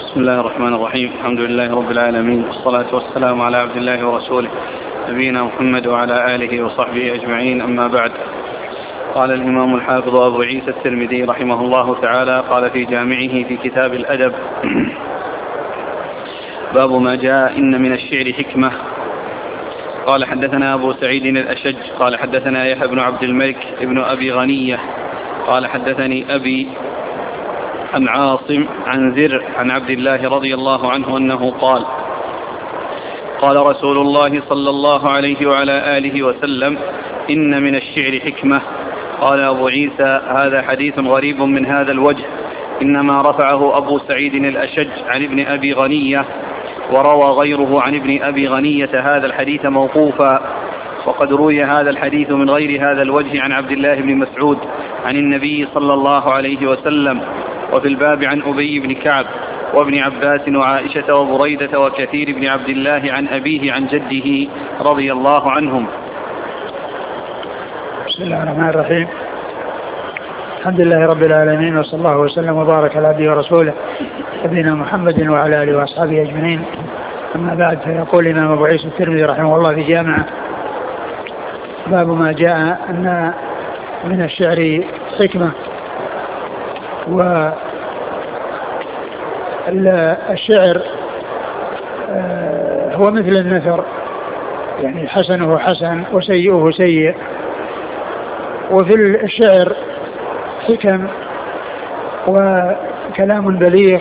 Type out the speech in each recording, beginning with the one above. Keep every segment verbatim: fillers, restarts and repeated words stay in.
بسم الله الرحمن الرحيم. الحمد لله رب العالمين، والصلاة والسلام على عبد الله ورسوله نبينا محمد وعلى آله وصحبه أجمعين، أما بعد. قال الإمام الحافظ أبو عيسى الترمذي رحمه الله تعالى قال في جامعه في كتاب الأدب: باب ما جاء إن من الشعر حكمة. قال حدثنا أبو سعيد الأشج قال حدثنا يحيى بن عبد الملك ابن أبي غنية قال حدثني أبي عن عاصم عن زر عن عبد الله رضي الله عنه أنه قال: قال رسول الله صلى الله عليه وعلى آله وسلم: إن من الشعر حكمة. قال أبو عيسى: هذا حديث غريب من هذا الوجه، إنما رفعه أبو سعيد الأشج عن ابن أبي غنية، وروى غيره عن ابن أبي غنية هذا الحديث موقوفا، وقد روي هذا الحديث من غير هذا الوجه عن عبد الله بن مسعود عن النبي صلى الله عليه وسلم. وفي الباب عن أبي بن كعب وابن عباس وعائشة وبريدة وكثير بن عبد الله عن أبيه عن جده رضي الله عنهم. بسم الله الرحمن الرحيم. الحمد لله رب العالمين، وصلى الله وسلم وبارك على عبده ورسوله نبينا محمد وعلى آله وأصحابه أجمعين، أما بعد. فيقول الإمام أبو عيسى الترمذي رحمه الله في جامعه: باب ما جاء أن من الشعر حكمة. والشعر هو مثل النثر، يعني حسنه حسن وسيئه سيء. وفي الشعر حكم وكلام بليغ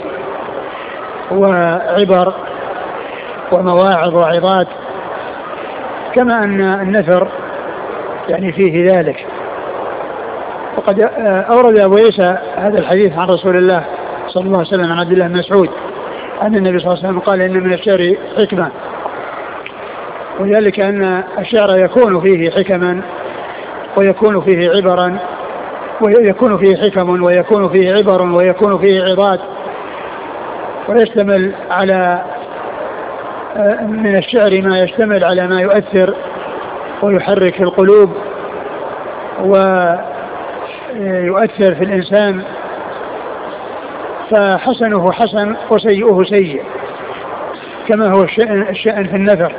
وعبر ومواعظ وعظات، كما أن النثر يعني فيه ذلك. وقد أورد أبو عيسى هذا الحديث عن رسول الله صلى الله عليه وسلم عن عبد الله بن مسعود أن النبي صلى الله عليه وسلم قال: إن من الشعر حكمة. وذلك أن الشعر يكون فيه حكما ويكون فيه عبرا ويكون فيه حكم ويكون فيه عبر ويكون فيه عظات، ويشتمل على من الشعر ما يشتمل على ما يؤثر ويحرك القلوب ويؤثر في الإنسان، فحسنه حسن وسيئه سيء، كما هو الشأن, الشأن في النثر.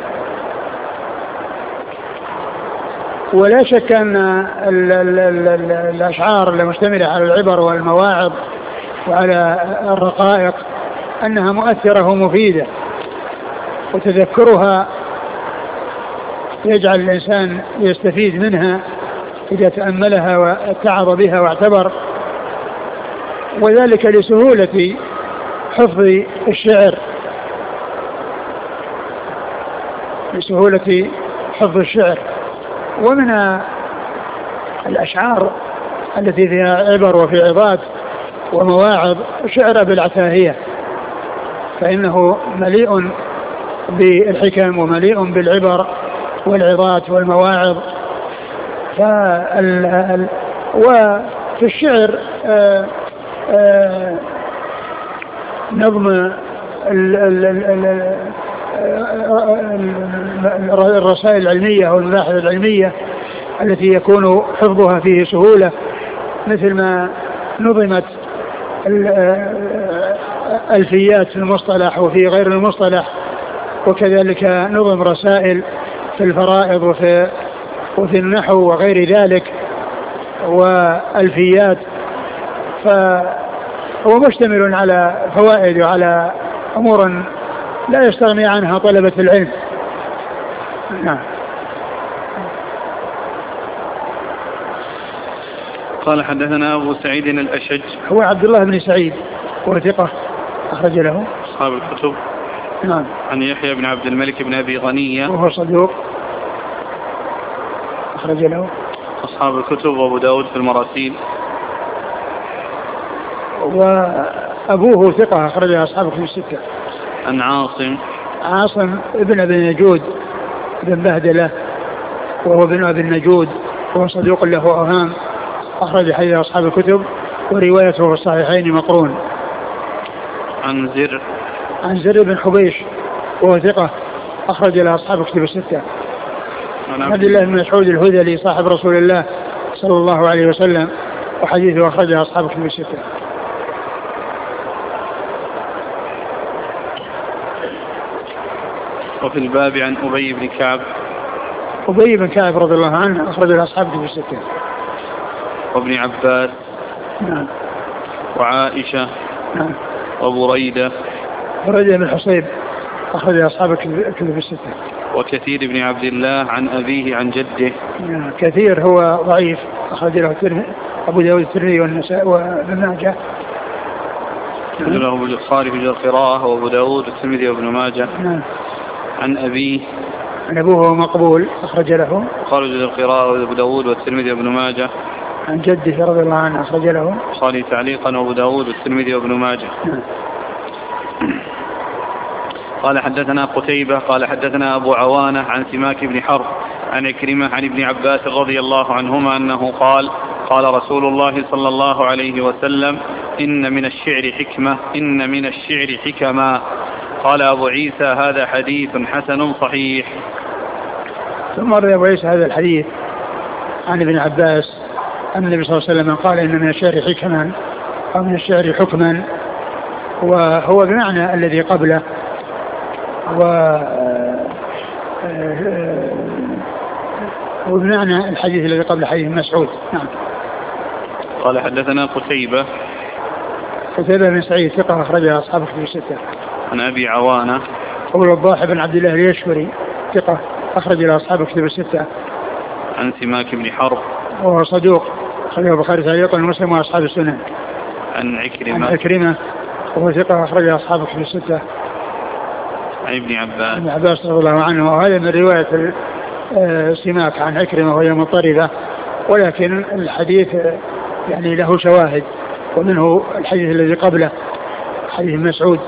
ولا شك أن ال ال ال ال الأشعار المشتملة على العبر والمواعظ وعلى الرقائق أنها مؤثرة ومفيدة، وتذكرها يجعل الإنسان يستفيد منها إذا تأملها واتعظ بها واعتبر، وذلك لسهولة حفظ الشعر لسهولة حفظ الشعر. ومن الأشعار التي فيها عبر وفي عظات ومواعظ شعر أبي العتاهية، فإنه مليء بالحكم ومليء بالعبر والعظات والمواعظ. فال... وفي الشعر آآ آآ نظم ال... ال... ال... الرسائل العلمية والمباحث العلمية التي يكون حفظها فيه سهولة، مثل ما نظمت الألفيات في المصطلح وفي غير المصطلح، وكذلك نظم رسائل في الفرائض وفي, وفي النحو وغير ذلك وألفيات. فهو مشتمل على فوائد وعلى أمور لا يستغني عنها طلبة العلم. نعم. قال حدثنا أبو سعيد الأشج هو عبد الله بن سعيد وثقة أخرج له أصحاب الكتب. نعم. عن يحيى بن عبد الملك بن أبي غنية وهو صدوق أخرج له أصحاب الكتب وأبو داود في المراسيل. وأبوه ثقة أخرج أصحاب الكتب الستة. عن عاصم عاصم ابن أبي النجود بن بهدلة، وهو ابن أبي النجود، وهو صدوق له أوهام، أخرج حديث أصحاب الكتب، وروايته في الصحيحين مقرون. عن زر عن زر بن حبيش وهو ثقة أخرج له أصحاب الكتب الستة. عن عبد الله بن مسعود الهذلي صاحب رسول الله صلى الله عليه وسلم، وحديثه أخرجه أصحاب الكتب الستة. وفي الباب عن أبي بن كعب. أبي بن كعب رضي الله عنه أخرج له أصحاب كتب الستة. وابن عباس. نعم. وعائشة. نعم. وبريدة. بريدة بن الحصيب أخرج له أصحاب كتب الستة. وكثير بن عبد الله عن أبيه عن جده. نعم. كثير هو ضعيف أخرج له أبو داود الترمذي والنسائي وابن ماجه. له البخاري في القراءة وأبو داود والترمذي وابن ماجه. نعم. عن أبيه. عن أبوه مقبول أخرج له البخاري في القراءة وأبو داود والترمذي وابن ماجه. عن جده رضي الله عنه أخرج له البخاري تعليقا وأبو داود والترمذي وابن ماجه. نعم. قال حدثنا قتيبة قال حدثنا أبو عوانة عن سماك بن حرب عن عكرمة عن ابن عباس رضي الله عنهما أنه قال قال رسول الله صلى الله عليه وسلم إن من الشعر حكمة إن من الشعر حكما. قال أبو عيسى هذا حديث حسن صحيح. ثم روى أبو عيسى هذا الحديث عن ابن عباس أن النبي صلى الله عليه وسلم قال إن من الشعر حكما أو من الشعر حكما، وهو بمعنى الذي قبله، و وبمعنى الحديث الذي قبل حديث مسعود. نعم. قال حدثنا قتيبة قتيبة بن سعيد ثقة أخرجها أصحاب الكتب الستة. عن أبي عوانة أبو الوضاح بن عبد الله اليشكري ثقة أخرج له أصحاب الكتب الستة. عن سماك بن حرب وهو صدوق أخرجه البخاري تعليقا ومسلم وأصحاب السنن. عن عكرمة عن عكرمة وهو ثقة أخرجه أصحاب الكتب الستة. عن ابن عباس ابن عباس رضي الله عنه، وهذا من رواية سماك عن عكرمة وهي مضطربة، ولكن الحديث يعني له شواهد، ومنه الحديث الذي قبله حديث مسعود.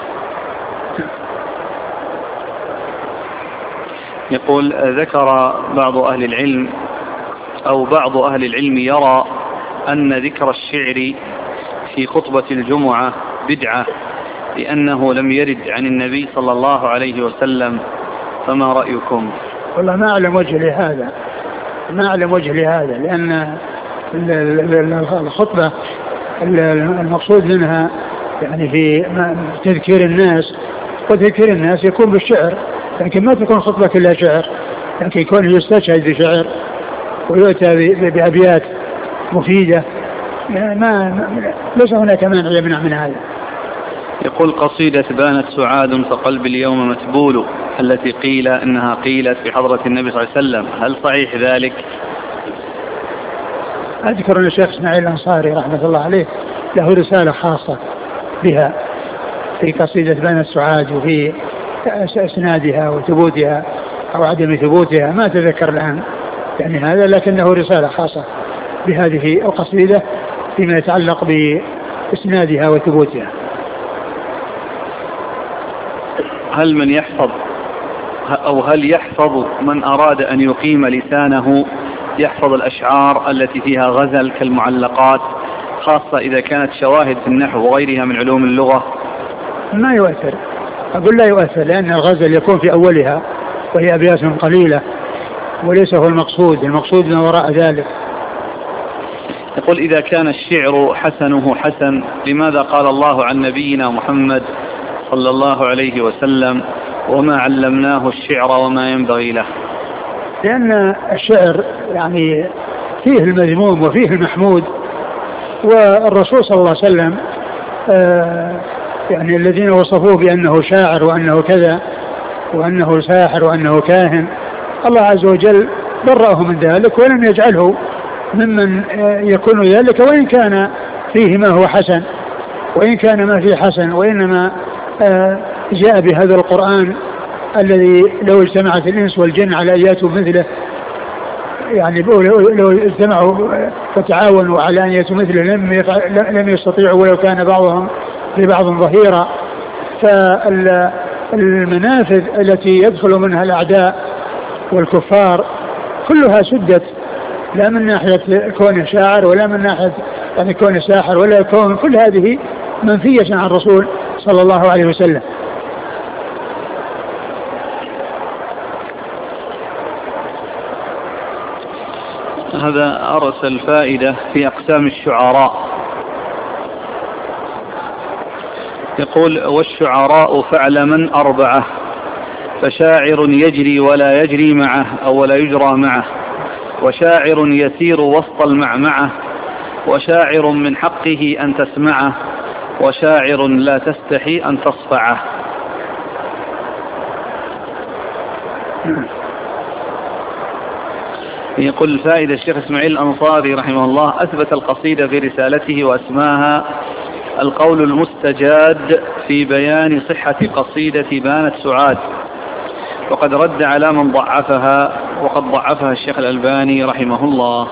يقول ذكر بعض أهل العلم أو بعض أهل العلم يرى أن ذكر الشعر في خطبة الجمعة بدعة لأنه لم يرد عن النبي صلى الله عليه وسلم، فما رأيكم؟ والله ما أعلم وجه لهذا ما أعلم وجه لهذا لأن الخطبة المقصود منها يعني في تذكير الناس، وتذكير الناس يكون بالشعر، لكن ما تكون خطبة كلها شعر، لكن يكون يستشهد بشعر ويؤتى بأبيات مفيدة، ما ليس هناك مانع يمنع من هذا. يقول قصيدة بانت سعاد فقلب اليوم متبول التي قيل إنها قيلت في حضرة النبي صلى الله عليه وسلم، هل صحيح ذلك؟ أذكر أن الشيخ إسماعيل الأنصاري رحمة الله عليه له رسالة خاصة بها في قصيدة بانت سعاد وفي إسنادها وثبوتها أو عدم ثبوتها، ما تذكر الآن يعني هذا، لكنه رسالة خاصة بهذه القصيدة فيما يتعلق بإسنادها وثبوتها. هل من يحفظ أو هل يحفظ من أراد أن يقيم لسانه يحفظ الأشعار التي فيها غزل كالمعلقات، خاصة إذا كانت شواهد في النحو وغيرها من علوم اللغة؟ ما يؤثر، أقول لا يؤثر، لأن الغزل يكون في أولها وهي أبيات قليلة وليس هو المقصود، المقصود ما وراء ذلك. يقول إذا كان الشعر حسنه حسن لماذا قال الله عن نبينا محمد صلى الله عليه وسلم وما علمناه الشعر وما ينبغي له؟ لأن الشعر يعني فيه المذموم وفيه المحمود، والرسول صلى الله عليه وسلم آه يعني الذين وصفوه بأنه شاعر وأنه كذا وأنه ساحر وأنه كاهن، الله عز وجل برأه من ذلك ولم يجعله ممن يكون ذلك، وإن كان فيه ما هو حسن وإن كان ما فيه حسن، وإنما آه جاء بهذا القرآن الذي لو اجتمعت الإنس والجن على أن يأتوا مثله، يعني لو اجتمعوا فتعاونوا على أن يأتوا مثله لم, لم يستطيعوا ولو كان بعضهم لبعض ظهيرا. فالمنافذ التي يدخل منها الأعداء والكفار كلها سدت، لا من ناحية كونه شاعر ولا من ناحية يعني كونه ساحر ولا كون، كل هذه منفية عن الرسول صلى الله عليه وسلم. هذا أرسل فائدة في أقسام الشعراء، يقول والشعراء فعل من أربعة: فشاعر يجري ولا يجري معه أو ولا يجرى معه، وشاعر يسير وسط المعمعة، وشاعر من حقه أن تسمعه، وشاعر لا تستحي أن تصفعه. يقول الفائدة: الشيخ إسماعيل الأنصاري رحمه الله أثبت القصيدة في رسالته وأسماها القول المستجاد في بيان صحة قصيدة بانت سعاد، وقد رد على من ضعفها، وقد ضعفها الشيخ الألباني رحمه الله.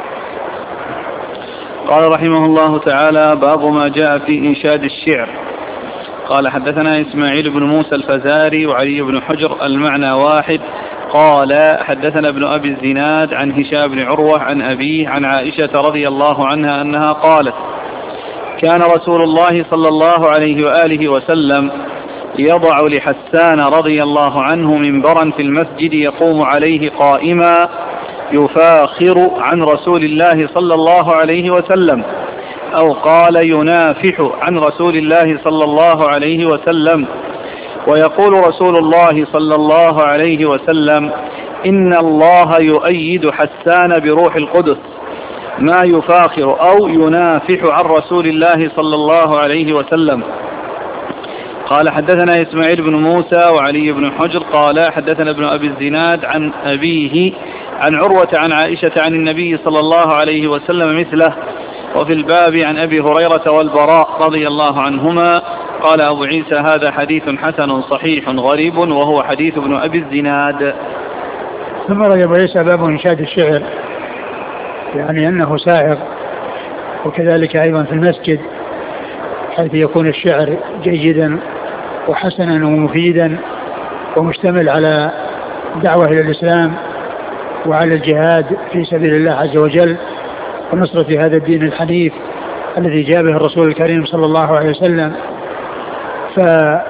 قال رحمه الله تعالى: باب ما جاء في إنشاد الشعر. قال: حدثنا إسماعيل بن موسى الفزاري وعلي بن حجر المعنى واحد. قال: حدثنا ابن أبي الزناد عن هشام بن عروة عن أبيه عن عائشة رضي الله عنها أنها قالت: كان رسول الله صلى الله عليه وآله وسلم يضع لحسان رضي الله عنه منبرا في المسجد يقوم عليه قائما يفاخر عن رسول الله صلى الله عليه وسلم، أو قال ينافح عن رسول الله صلى الله عليه وسلم، ويقول رسول الله صلى الله عليه وسلم: إن الله يؤيد حسان بروح القدس، ما يفاخر أو ينافح عن رسول الله صلى الله عليه وسلم. قال: حدثنا إسماعيل بن موسى وعلي بن حجر قال: حدثنا ابن أبي الزناد عن أبيه عن عروة عن عائشة عن النبي صلى الله عليه وسلم مثله، وفي الباب عن أبي هريرة والبراء رضي الله عنهما. قال أبو عيسى: هذا حديث حسن صحيح غريب، وهو حديث ابن أبي الزناد. ثم رأي أبو عيسى باب إنشاد الشعر، يعني أنه سائغ، وكذلك أيضا في المسجد حيث يكون الشعر جيدا وحسنا ومفيدا ومشتمل على دعوة إلى الإسلام وعلى الجهاد في سبيل الله عز وجل ونصرة هذا الدين الحنيف الذي جاء به الرسول الكريم صلى الله عليه وسلم. ف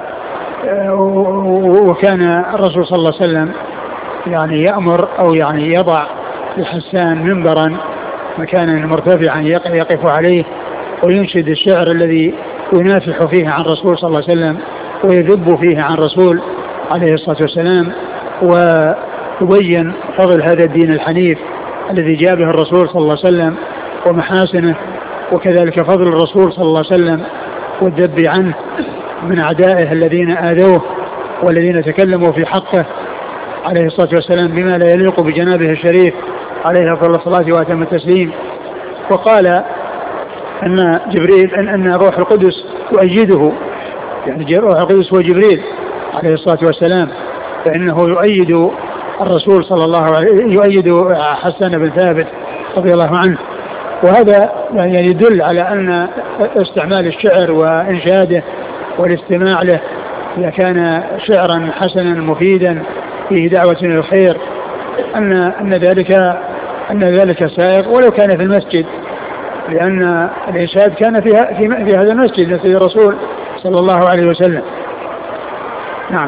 وكان الرسول صلى الله عليه وسلم يعني يأمر أو يعني يضع لحسان منبرا مكانا مرتفعا يقف عليه وينشد الشعر الذي ينافح فيه عن رسول صلى الله عليه وسلم ويذب فيه عن رسول عليه الصلاة والسلام، ويبين فضل هذا الدين الحنيف الذي جاء به الرسول صلى الله عليه وسلم ومحاسنه، وكذلك فضل الرسول صلى الله عليه وسلم والذب عنه من أعدائه الذين آذوه والذين تكلموا في حقه عليه الصلاة والسلام بما لا يليق بجنابه الشريف عليه أفضل الصلاة وأتم التسليم. وقال أن جبريل أن, أن روح القدس يؤيده، يعني روح القدس هو جبريل عليه الصلاة والسلام، فإنه يؤيد الرسول صلى الله عليه وسلم، يؤيد حسان بن ثابت رضي الله عنه. وهذا يعني يدل على أن استعمال الشعر وإنشاده والاستماع له إذا كان شعرا حسنا مفيدا فيه دعوة إلى الخير أن أن ذلك أن ذلك سائغ ولو كان في المسجد، لأن الإنشاد كان فيها في, في هذا المسجد مسجد الرسول صلى الله عليه وسلم. نعم.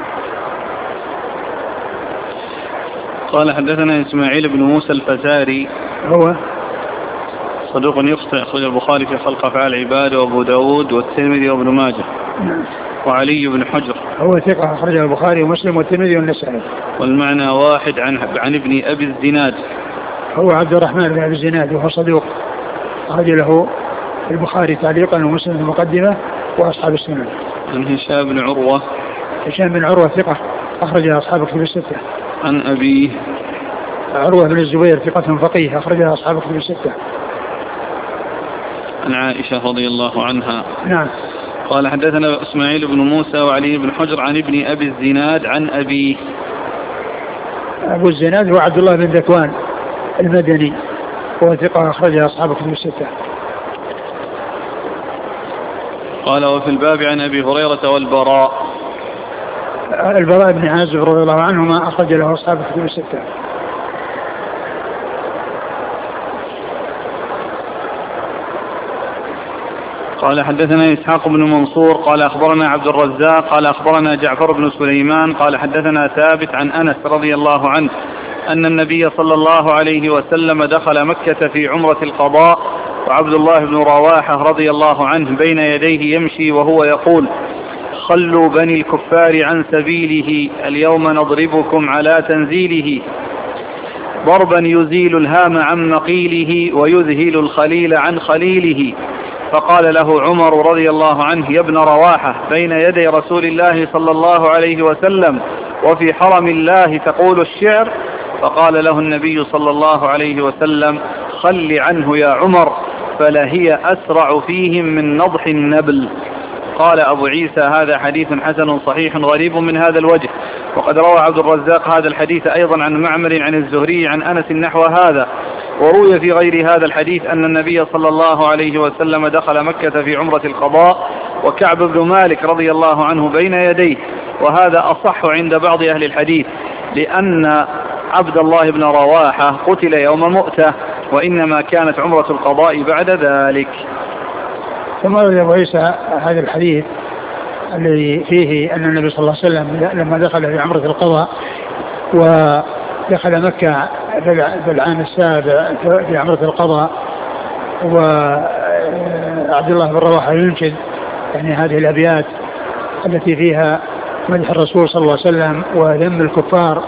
قال: حدثنا إسماعيل بن موسى الفزاري، هو صدوق يخطئ، أخرج البخاري في خلق أفعال العباد وأبو داود والترمذي وابن ماجه. نعم. وعلي بن حجر هو ثقة، أخرج البخاري ومسلم والترمذي والنسائي. والمعنى واحد. عن عن ابن أبي الزناد، هو عبد الرحمن بن أبي الزناد، وهو صدوق، أخرج له البخاري تعليقا ومسلم المقدمة وأصحاب السنن. عن هشام بن عروة، هشام بن عروة ثقة، أخرج أصحاب كتب الستة. عن أبيه عروة بن الزبير ثقة فقيه، أخرج أصحاب كتب الستة. عن عائشة رضي الله عنها. نعم. قال: حدثنا إسماعيل بن موسى وعلي بن حجر عن ابن أبي الزناد عن أبيه. أبو الزناد هو عبد الله بن ذكوان المدني، هو ثقة، أخرج أصحاب كتب الستة. قال: وفي الباب عن أبي هريرة والبراء. البراء بن عازب رضي الله عنهما أخرج له أصحاب كتب الستة. قال: حدثنا إسحاق بن منصور قال: أخبرنا عبد الرزاق قال: أخبرنا جعفر بن سليمان قال: حدثنا ثابت عن أنس رضي الله عنه أن النبي صلى الله عليه وسلم دخل مكة في عمرة القضاء، وعبد الله بن رواحة رضي الله عنه بين يديه يمشي وهو يقول: خلوا بني الكفار عن سبيله اليوم نضربكم على تنزيله ضربا يزيل الهام عن مقيله ويذهل الخليل عن خليله. فقال له عمر رضي الله عنه: يا ابن رواحة، بين يدي رسول الله صلى الله عليه وسلم وفي حرم الله تقول الشعر؟ فقال له النبي صلى الله عليه وسلم: خل عنه يا عمر، فلهي أسرع فيهم من نضح النبل. قال أبو عيسى: هذا حديث حسن صحيح غريب من هذا الوجه. وقد روى عبد الرزاق هذا الحديث أيضا عن معمر عن الزهري عن أنس نحو هذا. وروي في غير هذا الحديث أن النبي صلى الله عليه وسلم دخل مكة في عمرة القضاء وكعب بن مالك رضي الله عنه بين يديه، وهذا أصح عند بعض أهل الحديث، لأن عبد الله بن رواحة قتل يوم مؤتة، وإنما كانت عمرة القضاء بعد ذلك. ثم روي أبو عيسى هذا الحديث الذي فيه أن النبي صلى الله عليه وسلم لما دخل في عمرة القضاء ودخل مكة في العام السابع في عمرة القضاء، وعبد الله بن رواحة ينشد يعني هذه الأبيات التي فيها مدح الرسول صلى الله عليه وسلم وذم الكفار،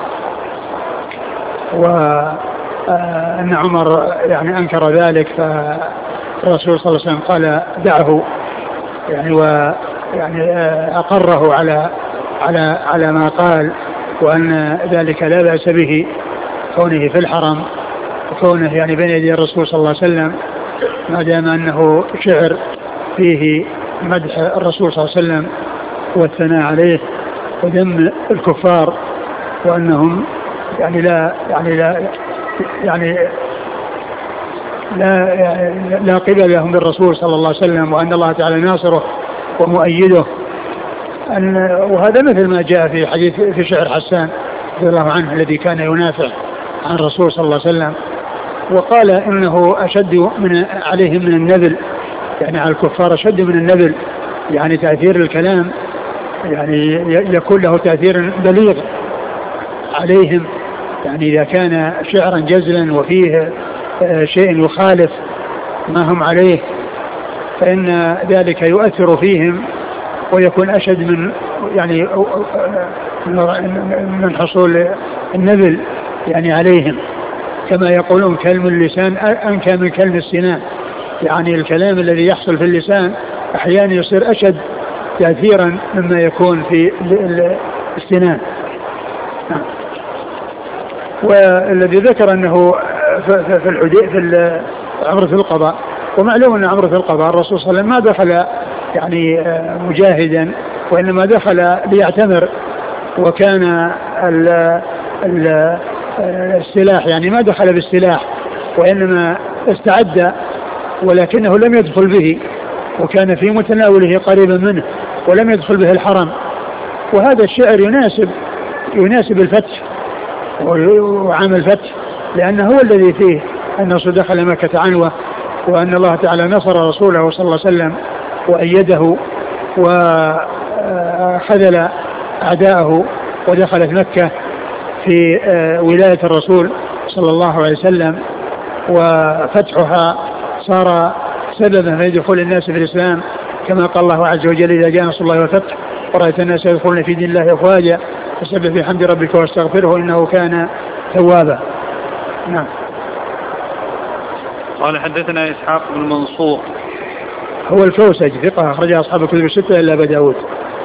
وأن عمر يعني أنكر ذلك، فالرسول صلى الله عليه وسلم قال: دعه، يعني ويعني أقره على على على ما قال، وأن ذلك لا بأس به كونه في الحرم وكونه يعني بين يدي الرسول صلى الله عليه وسلم، ما دام أنه شعر فيه مدح الرسول صلى الله عليه وسلم والثناء عليه وذم الكفار، وأنهم يعني لا يعني لا يعني لا لا قبل لهم بالرسول صلى الله عليه وسلم، وأن الله تعالى ناصره ومؤيده. أن وهذا مثل ما جاء في حديث في شعر حسان رضي الله عنه الذي كان ينافع عن الرسول صلى الله عليه وسلم، وقال إنه أشد من عليهم من النبل، يعني على الكفار أشد من النبل، يعني تأثير الكلام يعني يكون له تأثير بليغ عليهم، يعني إذا كان شعرا جزلا وفيه شيء يخالف ما هم عليه فإن ذلك يؤثر فيهم ويكون أشد من يعني من حصول النبل يعني عليهم، كما يقولون كلم اللسان أنكى من كلم السنان، يعني الكلام الذي يحصل في اللسان أحيانا يصير أشد تأثيرا مما يكون في السنان. والذي ذكر أنه في الحديث في عمرة القضاء، ومعلوم أن عمرة القضاء الرسول صلى الله عليه وسلم ما دخل يعني مجاهدا، وإنما دخل ليعتمر، وكان ال ال السلاح يعني ما دخل بالسلاح وإنما استعد، ولكنه لم يدخل به، وكان في متناوله قريبا منه ولم يدخل به الحرم. وهذا الشعر يناسب يناسب الفتح وعام الفتح، لأنه هو الذي فيه النصر دخل مكة عنوة، وأن الله تعالى نصر رسوله صلى الله عليه وسلم وأيده وخذل أعداءه، ودخلت مكة في ولاية الرسول صلى الله عليه وسلم، وفتحها صار سببا في دخول الناس في الإسلام، كما قال الله عز وجل: إذا جاء نصر الله والفتح ورأيت الناس يدخلون في دين الله أفواجا فسبح بحمد ربك واستغفره إنه كان توابا. نعم. قال: حدثنا إسحاق بن منصور هو الكوسج ثقة أخرج أصحاب الكتب الستة إلا أبا داود.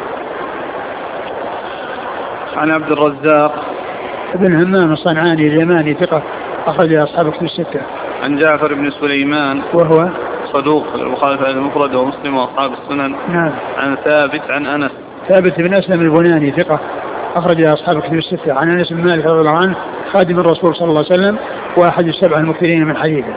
عن عبد الرزاق ابن همام الصنعاني اليماني ثقة أخرج أصحاب الكتب الستة. عن جعفر بن سليمان وهو صدوق البخاري في المفرد ومسلم وأصحاب السنن. نعم. عن ثابت عن أنس ثابت بن أسلم البناني ثقة أخرج أصحاب الكتب الستة. عن أنس بن مالك رضي الله عنه خادم الرسول صلى الله عليه وسلم وأحد السبع المكثرين من حديثه.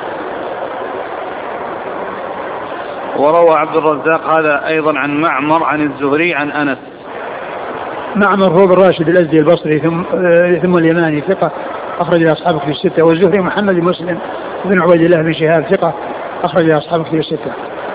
وروى عبد الرزاق هذا أيضا عن معمر عن الزهري عن أنس. معمر هو بن راشد الأزدي البصري ثم ثم اليماني ثقة أخرج أصحاب الكتب الستة. والزهري محمد بن مسلم بن عبيد الله بن شهاب ثقة أخرج أصحاب الكتب الستة.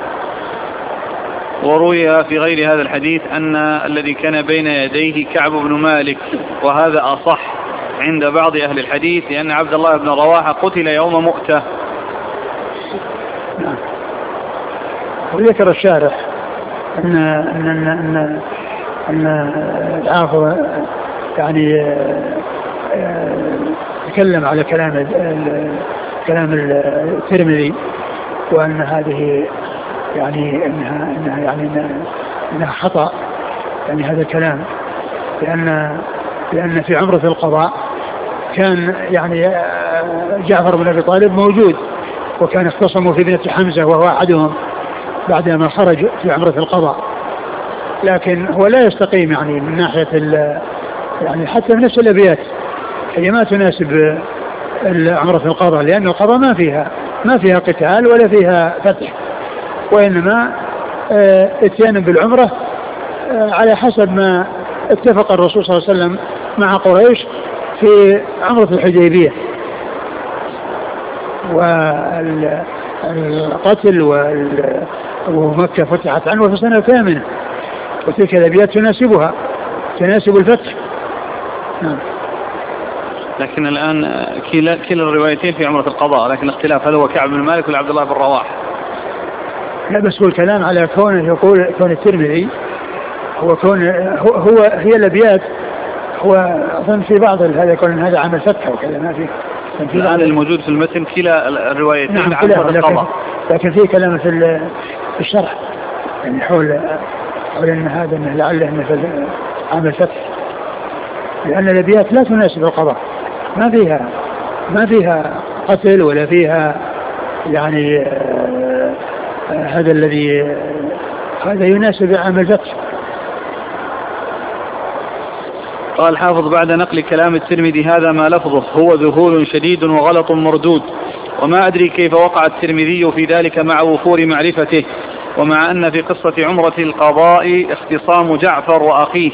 وروي في غير هذا الحديث أن الذي كان بين يديه كعب بن مالك، وهذا أصح عند بعض أهل الحديث، لأن عبد الله بن رواحة قتل يوم مؤتة. نعم. وذكر الشارح أن أن أن أن, أن الحافظ يعني تكلم على كلام كلام الترمذي وأن هذه يعني أنها أنها يعني أنها خطأ يعني هذا الكلام، لأن لأن في عمرة القضاء كان يعني جعفر بن أبي طالب موجود، وكان اختصموا في ابنة حمزة وهو أحدهم بعدما خرج في عمرة القضاء، لكن هو لا يستقيم يعني من ناحية يعني حتى من نفس الأبيات هي ما تناسب عمرة القضاء، لأن القضاء ما فيها ما فيها قتال ولا فيها فتح، وإنما اتيان بالعمرة على حسب ما اتفق الرسول صلى الله عليه وسلم مع قريش في عمرة الحديبية، والقتل ومكة فتحت عنه في سنة ثامنة، وتلك الأبيات تناسبها تناسب الفتح. نعم. لكن الآن كلا كلا الروايتين في عمرة القضاء، لكن اختلاف هل هو كعب بن مالك ولا عبد الله بن رواح؟ لا بس هو الكلام على كونه يقول كون الترمذي هو كون هو, هو هي الأبيات هو أظن في بعض هذا يقول هذا عمل فتح وكذا ما فيه. الآن الموجود في المتن كلا الروايتين نعم عن عمرة القضاء، لكن في كلام في الشرح يعني حول حول أن هذا أنه لعله أنه عمل فتح، لأن الأبيات لا تناسب القضاء، ما فيها ما فيها قتل ولا فيها يعني آه آه هذا الذي آه هذا يناسب عمل فتح. قال الحافظ بعد نقل كلام الترمذي هذا ما لفظه هو ذهول شديد وغلط مردود، وما أدري كيف وقع الترمذي في ذلك مع وفور معرفته، ومع أن في قصة عمرة القضاء اختصام جعفر وأخيه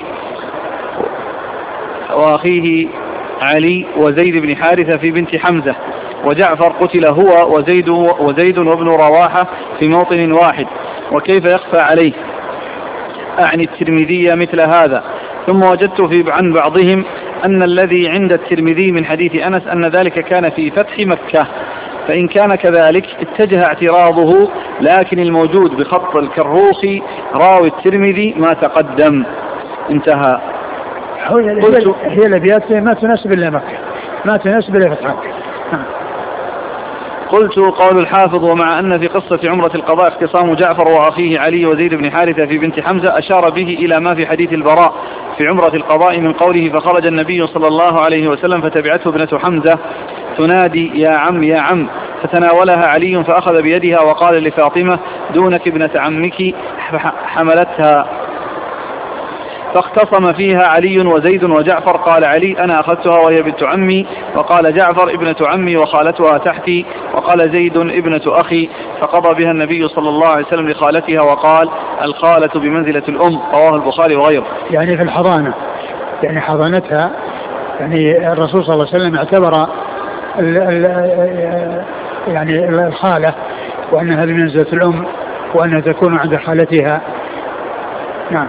وأخيه علي وزيد بن حارثة في بنت حمزة، وجعفر قتل هو وزيد, وزيد وابن رواحة في موطن واحد، وكيف يخفى عليه أعني الترمذي مثل هذا. ثم وجدت في عن بعضهم أن الذي عند الترمذي من حديث أنس أن ذلك كان في فتح مكة، فإن كان كذلك اتجه اعتراضه، لكن الموجود بخط الكروخي راوي الترمذي ما تقدم. انتهى. هي الأبيات ما تناسب إلا مكة، ما تناسب إلا فتح مكة. قلت قول الحافظ ومع أن في قصة عمرة القضاء اختصام جعفر وأخيه علي وزيد بن حارثة في بنت حمزة، أشار به إلى ما في حديث البراء في عمرة القضاء من قوله فخرج النبي صلى الله عليه وسلم فتبعته ابنة حمزة تنادي يا عم يا عم، فتناولها علي فأخذ بيدها وقال لفاطمة دونك ابنة عمك، حملتها فاختصم فيها علي وزيد وجعفر، قال علي أنا أخذتها وهي بنت عمي، وقال جعفر ابنة عمي وخالتها تحتي، وقال زيد ابنة أخي، فقضى بها النبي صلى الله عليه وسلم لخالتها وقال الخالة بمنزلة الأم، رواه البخاري وغيره. يعني في الحضانة يعني حضانتها، يعني الرسول صلى الله عليه وسلم اعتبر ال ال يعني الخالة وأنها بمنزلة الأم وأنها تكون عند خالتها. نعم.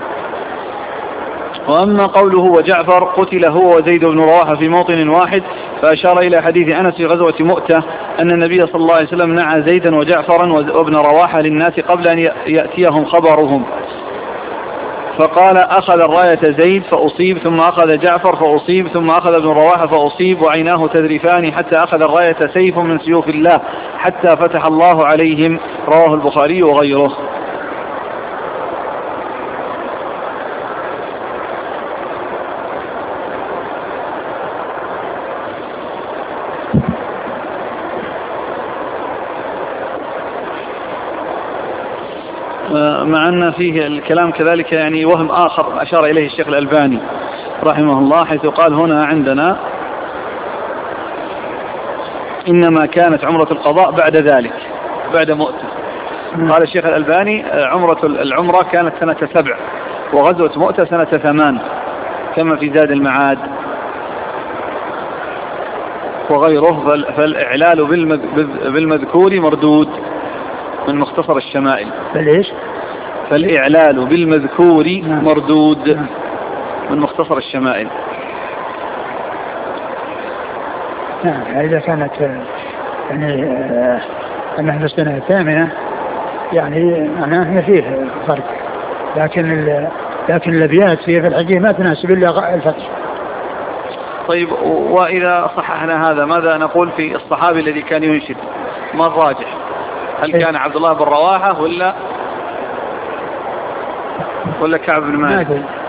وأما قوله وجعفر قتل هو وزيد بن رواحة في موطن واحد، فأشار إلى حديث أنس في غزوة مؤتة أن النبي صلى الله عليه وسلم نعى زيدا وجعفرا وابن رواحة للناس قبل أن يأتيهم خبرهم، فقال أخذ الراية زيد فأصيب، ثم أخذ جعفر فأصيب، ثم أخذ ابن رواحة فأصيب، وعيناه تذرفان حتى أخذ الراية سيف من سيوف الله حتى فتح الله عليهم، رواه البخاري وغيره. مع أن فيه الكلام كذلك يعني وهم آخر أشار إليه الشيخ الألباني رحمه الله، حيث قال هنا عندنا إنما كانت عمرة القضاء بعد ذلك بعد مؤتة. قال الشيخ الألباني عمرة العمرة كانت سنة سبع وغزوة مؤتة سنة ثمان كما في زاد المعاد وغيره، فالإعلال بالمذكور مردود من مختصر الشمائل. فليش؟ فالإعلال بالمذكور مردود من مختصر الشمائل. نعم. إذا كانت يعني أنها في السنة الثامنة يعني معناه أن فيه فرق لكن ال لكن الأبيات في الحجية ما تناسب إلا الفتح. طيب وإذا صححنا هذا ماذا نقول في الصحابي الذي كان ينشد؟ ما الراجح؟ هل كان عبد الله بن رواحة ولا ولا كعب بن مالك؟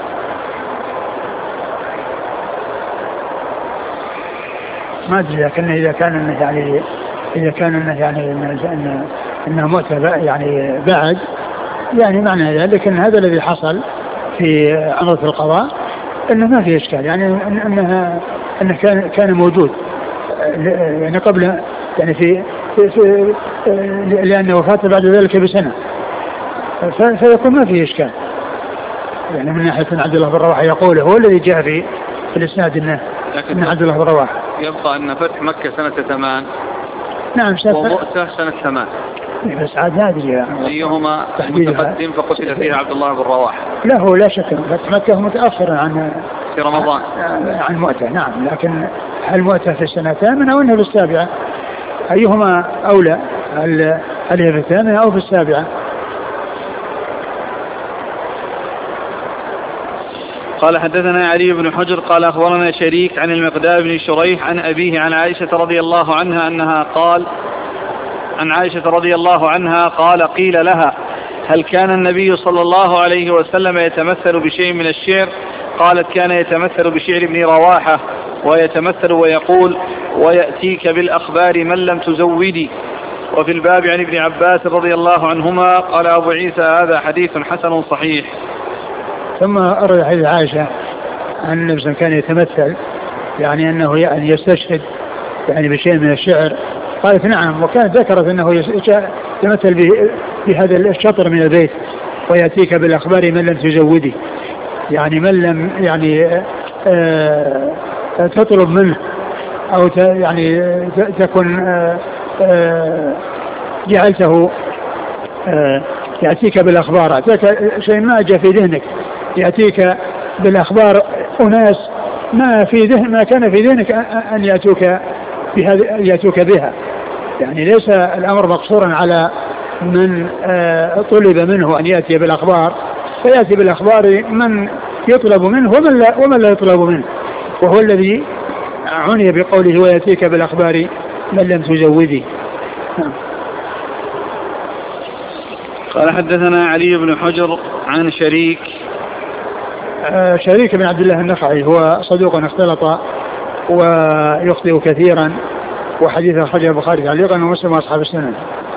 ما أدري، لكن إذا كان إنه يعني إذا كان إنه يعني إنه إنه مؤتبع يعني بعد يعني معنى ذلك إن هذا الذي حصل في عمرة القضاء إنه ما في إشكال، يعني إنها إنه كان كان موجود يعني قبل يعني في, في, في لأن وفاته بعد ذلك بسنة، فيكون ما في إشكال يعني من ناحية أن عبد الله بن رواحة يقول هو الذي جاء في الإسناد إنه إن عبد الله بن رواحة. يبقى أن فتح مكة سنة ثمان. نعم سنة ومؤتة سنة ثمان. بس عاد ما أدري يعني أيهما متقدم فقتل فيها عبد الله بن رواحة. لا هو لا شك فتح مكة متأخر عن في رمضان عن مؤتة. نعم، لكن هل مؤتة في السنة الثامنة أو إنها في السابعة؟ أيهما أولى، هل هي في الثامنة أو في السابعة؟ قال حدثنا علي بن حجر قال أخبرنا شريك عن المقداد بن شريح عن أبيه عن عائشة رضي الله عنها أنها قال عن عائشة رضي الله عنها قال قيل لها هل كان النبي صلى الله عليه وسلم يتمثل بشيء من الشعر؟ قالت كان يتمثل بشعر ابن رواحة ويتمثل ويقول ويأتيك بالأخبار من لم تزودي. وفي الباب عن ابن عباس رضي الله عنهما قال أبو عيسى هذا حديث حسن صحيح. ثم أرد حديث عائشة أن النبي كان يتمثل يعني أنه يعني يستشهد يعني بشيء من الشعر، قالت نعم، وكانت ذكرت أنه يتمثل بهذا الشطر من البيت ويأتيك بالأخبار من لم تزودي، يعني من لم يعني آه تطلب منه أو يعني تكن آه آه جعلته آه يأتيك بالأخبار، أعطيك شيء ما جاء في ذهنك، يأتيك بالأخبار أناس ما في ذهن ما كان في ذهنك أن يأتوك بهذه يأتوك بها، يعني ليس الأمر مقصورا على من طلب منه أن يأتي بالأخبار، فيأتي بالأخبار من يطلب منه ومن لا, ومن لا يطلب منه، وهو الذي عني بقوله ويأتيك بالأخبار من لم تزودي. قال حدثنا علي بن حجر عن شريك آه شريك بن عبد الله النخعي هو صدوق اختلط ويخطئ كثيرا، وحديث أخرجه البخاري تعليقا ومسلم وأصحاب السنن.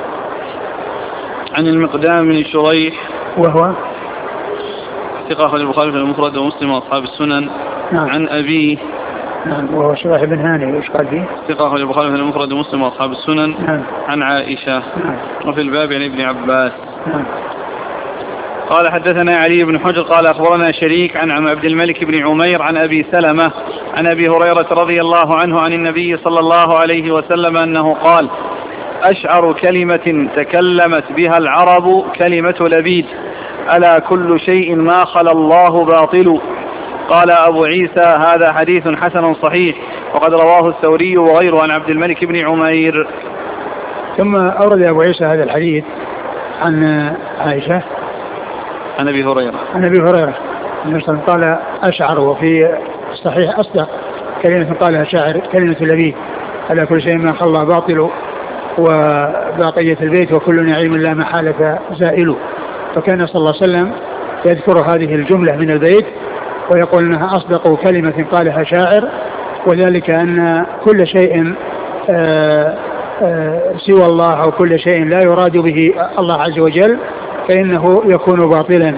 عن المقدام بن شريح وهو ثقة أخرجه البخاري في المفرد ومسلم وأصحاب السنن. نعم. عن أبيه نعم وهو شريح بن هاني وإيش قال فيه؟ ثقة أخرجه البخاري في المفرد ومسلم وأصحاب السنن. نعم. عن عائشة. نعم. وفي الباب عن ابن عباس. نعم. قال حدثنا علي بن حجر قال أخبرنا شريك عن عبد الملك بن عمير عن أبي سلمة عن أبي هريرة رضي الله عنه عن النبي صلى الله عليه وسلم أنه قال أشعر كلمة تكلمت بها العرب كلمة لبيد ألا كل شيء ما خلا الله باطل. قال أبو عيسى هذا حديث حسن صحيح، وقد رواه الثوري وغيره عن عبد الملك بن عمير. ثم أورد أبو عيسى هذا الحديث عن عائشة عن أبي هريرة عن أبي هريرة النبي قال أشعر، وفي الصحيح أصدق كلمة قالها شاعر كلمة لبيد ألا كل شيء ما خلا الله باطل وباقية البيت وكل نعيم لا محالة زائل. فكان صلى الله عليه وسلم يذكر هذه الجملة من البيت ويقول أنها أصدق كلمة قالها شاعر، وذلك أن كل شيء آآ آآ سوى الله أو كل شيء لا يراد به الله عز وجل فإنه يكون باطلا.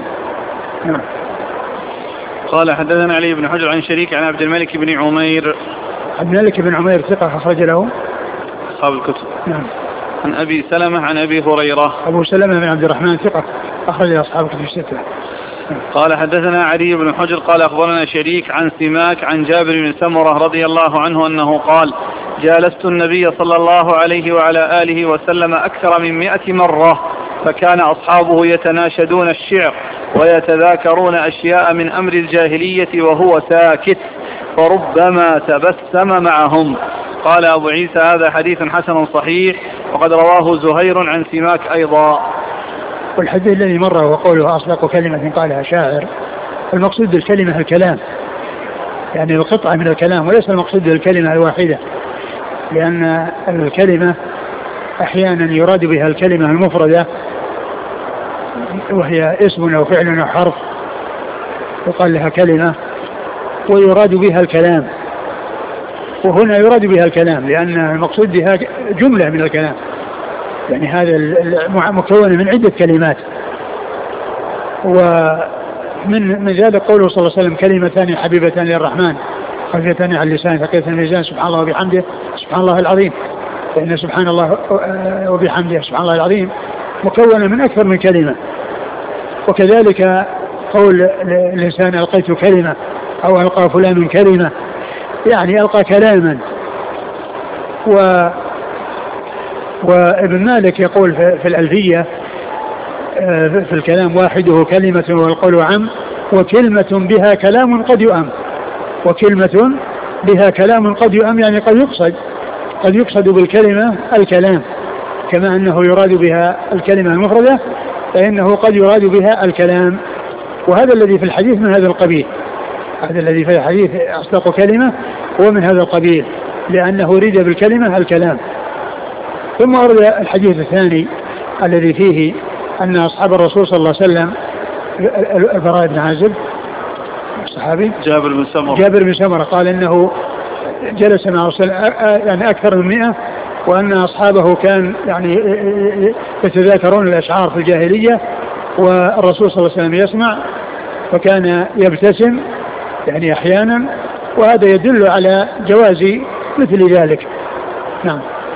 قال حدثنا علي بن حجر عن شريك عن عبد الملك بن عمير. عبد الملك بن عمير ثقة أخرج له أصحاب الكتب. نعم. عن أبي سلمة عن أبي هريرة. أبو سلمة بن عبد الرحمن ثقة أخرج أصحاب الكتب الستة. قال حدثنا علي بن حجر قال أخبرنا شريك عن سماك عن جابر بن سمرة رضي الله عنه أنه قال جالست النبي صلى الله عليه وعلى آله وسلم أكثر من مئة مرة فكان أصحابه يتناشدون الشعر ويتذاكرون أشياء من أمر الجاهلية وهو ساكت فربما تبسم معهم. قال أبو عيسى هذا حديث حسن صحيح، وقد رواه زهير عن سماك أيضا. والحديث الذي مر هو قوله أصدق كلمة قالها شاعر، المقصود بالكلمة الكلام، يعني القطعة من الكلام، وليس المقصود بالكلمة الواحدة، لأن الكلمة أحيانا يراد بها الكلمة المفردة وهي اسم أو فعل أو حرف يقال لها كلمة، ويراد بها الكلام، وهنا يراد بها الكلام لأن المقصود بها جملة من الكلام، يعني هذا مكون من عدة كلمات. ومن من ذلك قوله صلى الله عليه وسلم كلمتان حبيبتان للرحمن خفيفتان على اللسان ثقيلتان في الميزان سبحان الله وبحمده سبحان الله العظيم، فإن سبحان الله وبحمده سبحان الله العظيم مكونة من أكثر من كلمة. وكذلك قول الإنسان ألقيت كلمة أو ألقى فلان كلمة، يعني ألقى كلاما. و وابن مالك يقول في الألفية في الكلام واحده كلمة والقول عم، وكلمة بها كلام قد يؤم، وكلمة بها كلام قد يؤم يعني قد يقصد قد يقصد بالكلمة الكلام، كما أنه يراد بها الكلمة المفردة فإنه قد يراد بها الكلام. وهذا الذي في الحديث من هذا القبيل، هذا الذي في الحديث أصدق كلمة هو من هذا القبيل، لأنه يريد بالكلمة الكلام. ثم ورد الحديث الثاني الذي فيه أن أصحاب الرسول صلى الله عليه وسلم البراء بن عازب الصحابي جابر بن سمرة جابر بن سمرة قال إنه جلس مع رسول يعني أكثر من مئة، وأن أصحابه كان يعني يتذاكرون الأشعار في الجاهلية والرسول صلى الله عليه وسلم يسمع وكان يبتسم يعني أحيانا، وهذا يدل على جواز مثل ذلك. نعم.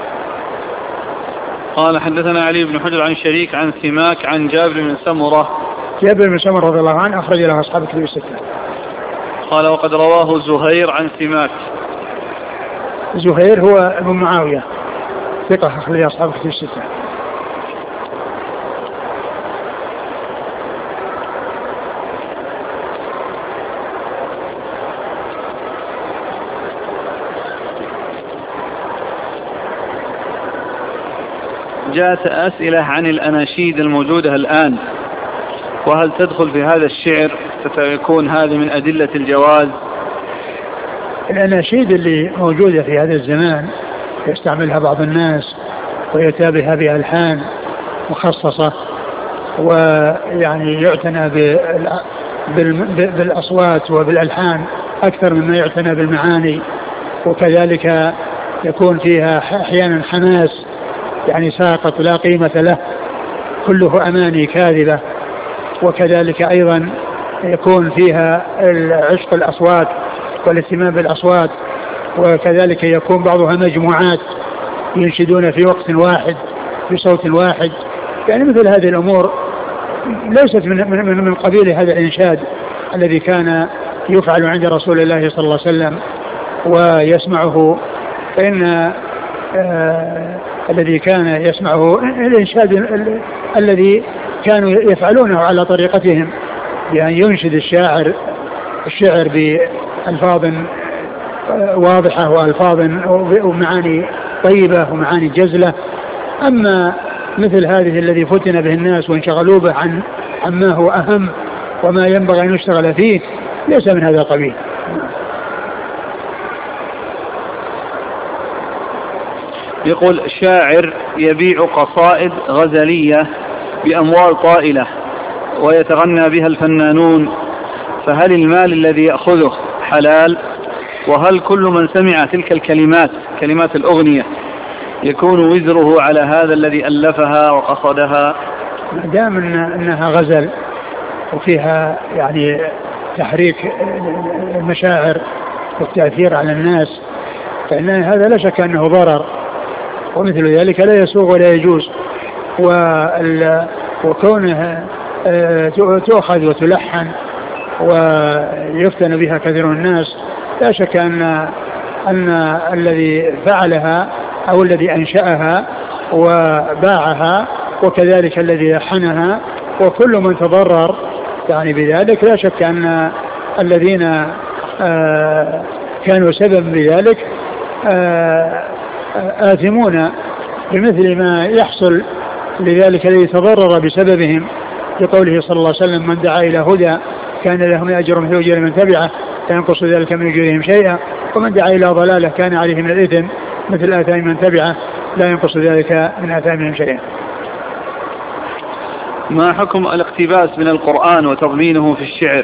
قال حدثنا علي بن حجر عن شريك عن سماك عن جابر بن سمرة جابر بن سمرة رضي الله عنه أخرج له أصحاب الكتب الستة. قال وقد رواه زهير عن سماك. زهير هو ابن معاوية ثقة أخرج أصحاب الكتب الستة. جاءت أسئلة عن الأناشيد الموجودة الآن، وهل تدخل في هذا الشعر ستكون هذه من أدلة الجواز؟ الأناشيد اللي موجودة في هذا الزمان يستعملها بعض الناس ويتابعها بألحان مخصصة، ويعني يعتنى بالأصوات وبالألحان أكثر مما يعتنى بالمعاني، وكذلك يكون فيها أحيانا حماس يعني ساقط لا قيمة له كله أماني كاذبة، وكذلك أيضا يكون فيها عشق الأصوات والاهتمام بالأصوات، وكذلك يكون بعضها مجموعات ينشدون في وقت واحد بصوت واحد، يعني مثل هذه الأمور ليست من, من, من قبيل هذا الإنشاد الذي كان يفعل عند رسول الله صلى الله عليه وسلم ويسمعه، فإن آه الذي كان يسمعه الإنشاد الذي كانوا يفعلونه على طريقتهم، بأن ينشد الشاعر الشعر بألفاظ واضحة وألفاظ ومعاني طيبة ومعاني جزلة. أما مثل هذه الذي فتن به الناس وانشغلوا به عن عما هو أهم وما ينبغي أن يشتغل فيه ليس من هذا القبيل. يقول شاعر يبيع قصائد غزلية بأموال طائلة ويتغنى بها الفنانون، فهل المال الذي يأخذه حلال؟ وهل كل من سمع تلك الكلمات كلمات الأغنية يكون وزره على هذا الذي ألفها وقصدها؟ ما دام أنها غزل وفيها يعني تحريك المشاعر والتأثير على الناس فإن هذا لا شك أنه ضرر، ومثل ذلك لا يسوغ ولا يجوز. وكونها تؤخذ وتلحن ويفتن بها كثير من الناس لا شك أن أن الذي فعلها أو الذي أنشأها وباعها وكذلك الذي لحنها وكل من تضرر يعني بذلك لا شك أن الذين كانوا سبب بذلك آثمون بمثل ما يحصل لذلك الذي تضرر بسببهم لقوله صلى الله عليه وسلم من دعا إلى هدى كان لهم أجر مثل أجر من تبعه لا ينقص ذلك من أجورهم شيئا ومن دعا إلى ضلالة كان عليه من الإثم مثل آثام من تبعه لا ينقص ذلك من آثامهم شيئا. ما حكم الاقتباس من القرآن وتضمينه في الشعر؟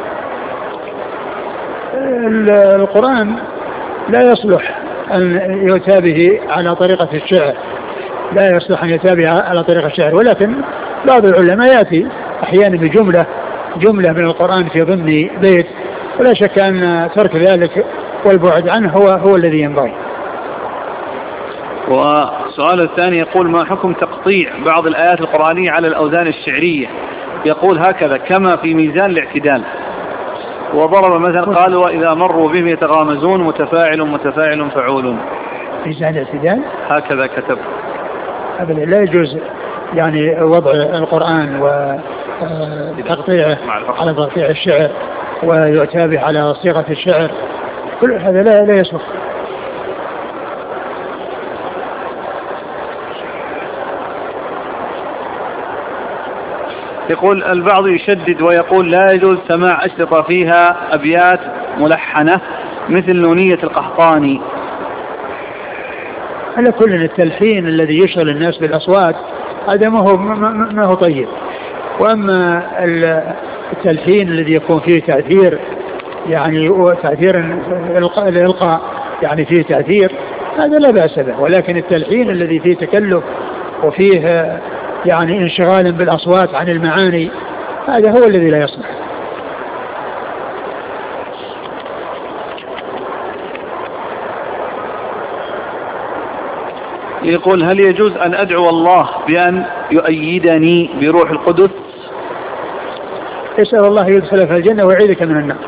القرآن لا يصلح أن يؤتى به على طريقة الشعر، لا يصلح أن يؤتى به على طريقة الشعر، ولكن بعض العلماء يأتي أحيانا بجملة جملة من القرآن في ضمن بيت، ولا شك أن ترك ذلك والبعد عنه هو هو الذي ينبغي. والسؤال الثاني يقول ما حكم تقطيع بعض الآيات القرآنية على الأوزان الشعرية؟ يقول هكذا كما في ميزان الاعتدال، وضرب مثلا قال وإذا مروا بهم يتغامزون متفاعل متفاعل فعول. ميزان الاعتدال هكذا كتب. أبدا لا يجوز يعني وضع القرآن وتقطيعه على تقطيع الشعر ويؤتى به على صيغة الشعر، كل هذا لا لا يصلح. يقول البعض يشدد ويقول لا يجوز سماع أشرطة فيها أبيات ملحنة مثل نونية القحطاني. على كل التلحين الذي يشغل الناس بالأصوات هذا ما هو ما هو طيب، وأما التلحين الذي يكون فيه تأثير يعني تأثير الإلقاء يعني فيه تأثير هذا لا بأس به، ولكن التلحين الذي فيه تكلف وفيه يعني انشغال بالأصوات عن المعاني هذا هو الذي لا يصلح. يقول هل يجوز أن أدعو الله بأن يؤيدني بروح القدس؟ اسأل الله يدخلك الجنة ويعيدك من النار.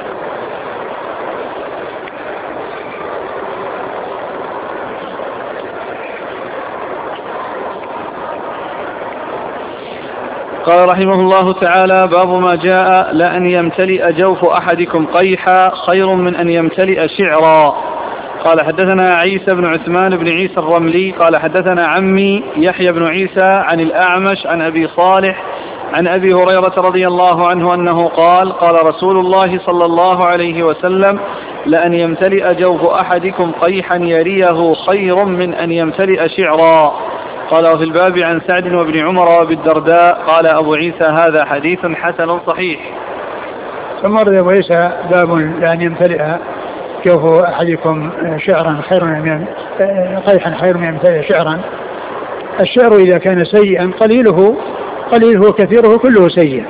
قال رحمه الله تعالى باب ما جاء لأن يمتلئ جوف أحدكم قيحا خير من أن يمتلئ شعرا. قال حدثنا عيسى بن عثمان بن عيسى الرملي قال حدثنا عمي يحيى بن عيسى عن الأعمش عن أبي صالح عن أبي هريرة رضي الله عنه أنه قال قال رسول الله صلى الله عليه وسلم لأن يمتلئ جوف أحدكم قيحا يريه خير من أن يمتلئ شعرا. قال وفي الباب عن سعد وابن عمر وابي الدرداء قال أبو عيسى هذا حديث حسن صحيح. ثم رد أبو عيسى باب لأن يمتلئ جوف أحدكم شعرا خير من قيحا خير من يمتلئ شعرا. الشعر إذا كان سيئا قليله قليله وكثيره كله سيء،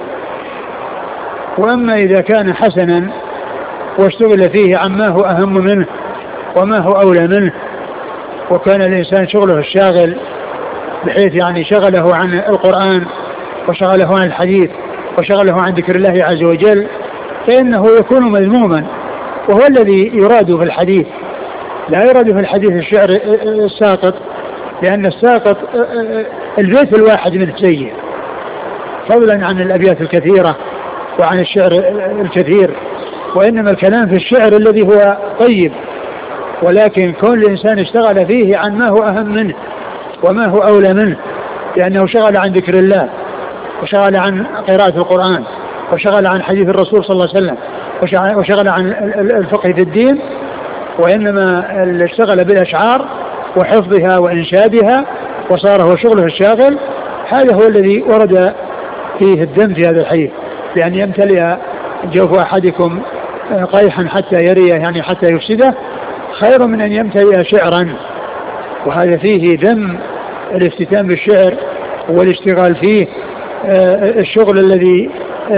وأما إذا كان حسنا واشتغل فيه عما هو أهم منه وما هو أولى منه وكان الإنسان شغله الشاغل بحيث يعني شغله عن القرآن وشغله عن الحديث وشغله عن ذكر الله عز وجل فإنه يكون مذموما، وهو الذي يراد في الحديث. لا يراد في الحديث الشعر الساقط، لأن الساقط البيت الواحد منه سيء فضلا عن الأبيات الكثيرة وعن الشعر الكثير، وإنما الكلام في الشعر الذي هو طيب، ولكن كون الإنسان اشتغل فيه عن ما هو أهم منه وما هو أولى منه، لأنه شغل عن ذكر الله وشغل عن قراءة القرآن وشغل عن حديث الرسول صلى الله عليه وسلم وشغل عن الفقه في الدين، وإنما اشتغل بالأشعار وحفظها وإنشادها وصار هو شغله الشاغل. هذا هو الذي ورد فيه الذم في هذا الحديث، لأن يمتلئ جوف أحدكم قيحا حتى يريه يعني حتى يفسده خير من أن يمتلئ شعرا. وهذا فيه ذم الافتتان بالشعر والاشتغال فيه، الشغل الذي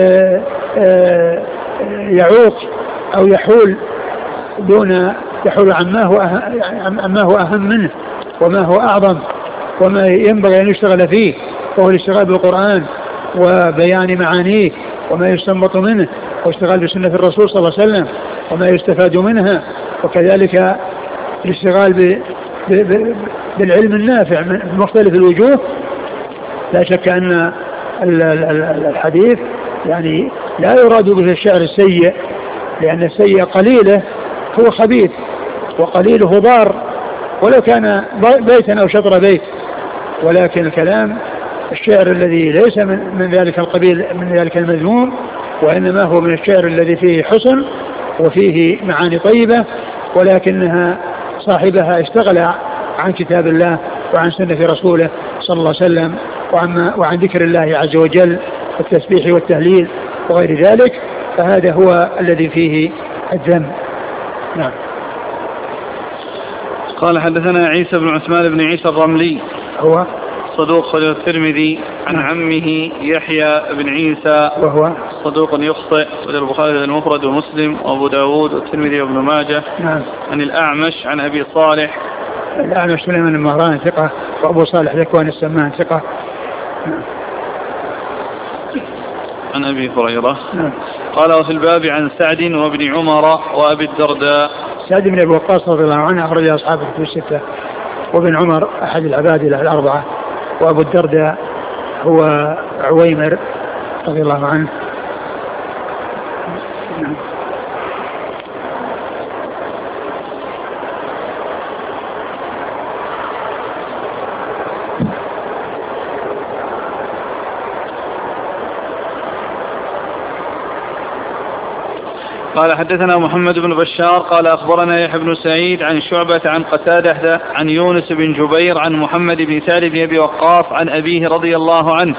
يعوق أو يحول دون يحول عما هو عما هو أهم منه وما هو أعظم وما ينبغي أن يشتغل فيه، وهو الاشتغال بالقرآن وبيان معانيه وما يستنبط منه واشتغال بسنة الرسول صلى الله عليه وسلم وما يستفاد منها، وكذلك الاشتغال بالعلم النافع من مختلف الوجوه. لا شك أن الحديث يعني لا يراد به الشعر السيء، لأن السيء قليله هو خبيث وقليله ضار ولو كان بيتا أو شطر بيت، ولكن الكلام الشعر الذي ليس من, من ذلك القبيل من ذلك المذموم، وإنما هو من الشعر الذي فيه حسن وفيه معاني طيبة، ولكنها صاحبها اشتغل عن كتاب الله وعن سنة رسوله صلى الله عليه وسلم وعن, وعن ذكر الله عز وجل والتسبيح والتهليل وغير ذلك، فهذا هو الذي فيه الذم. نعم. قال حدثنا عيسى بن عثمان بن عيسى الرملي هو صدوق خرج الترمذي عن نعم. عمه يحيى بن عيسى وهو صدوق يخطئ، خرج البخاري المفرد ومسلم وابو داود والترمذي وابن ماجه. نعم. عن الأعمش عن أبي صالح. الأعمش سليمان المهران ثقة، وأبو صالح ذكوان السمان ثقة. نعم. عن أبي هريرة. نعم. قال وفي الباب عن سعد وابن عمر وأبي الدرداء. سعد بن أبي وقاص رضي الله عنه أخرج أصحابه في الستة، وابن عمر أحد العباد الأربعة، وأبو الدرداء هو عويمر رضي الله عنه. نعم. قال حدثنا محمد بن بشار قال أخبرنا يحيى بن سعيد عن شعبة عن قتادة عن يونس بن جبير عن محمد بن سعد بن أبي وقاص عن أبيه رضي الله عنه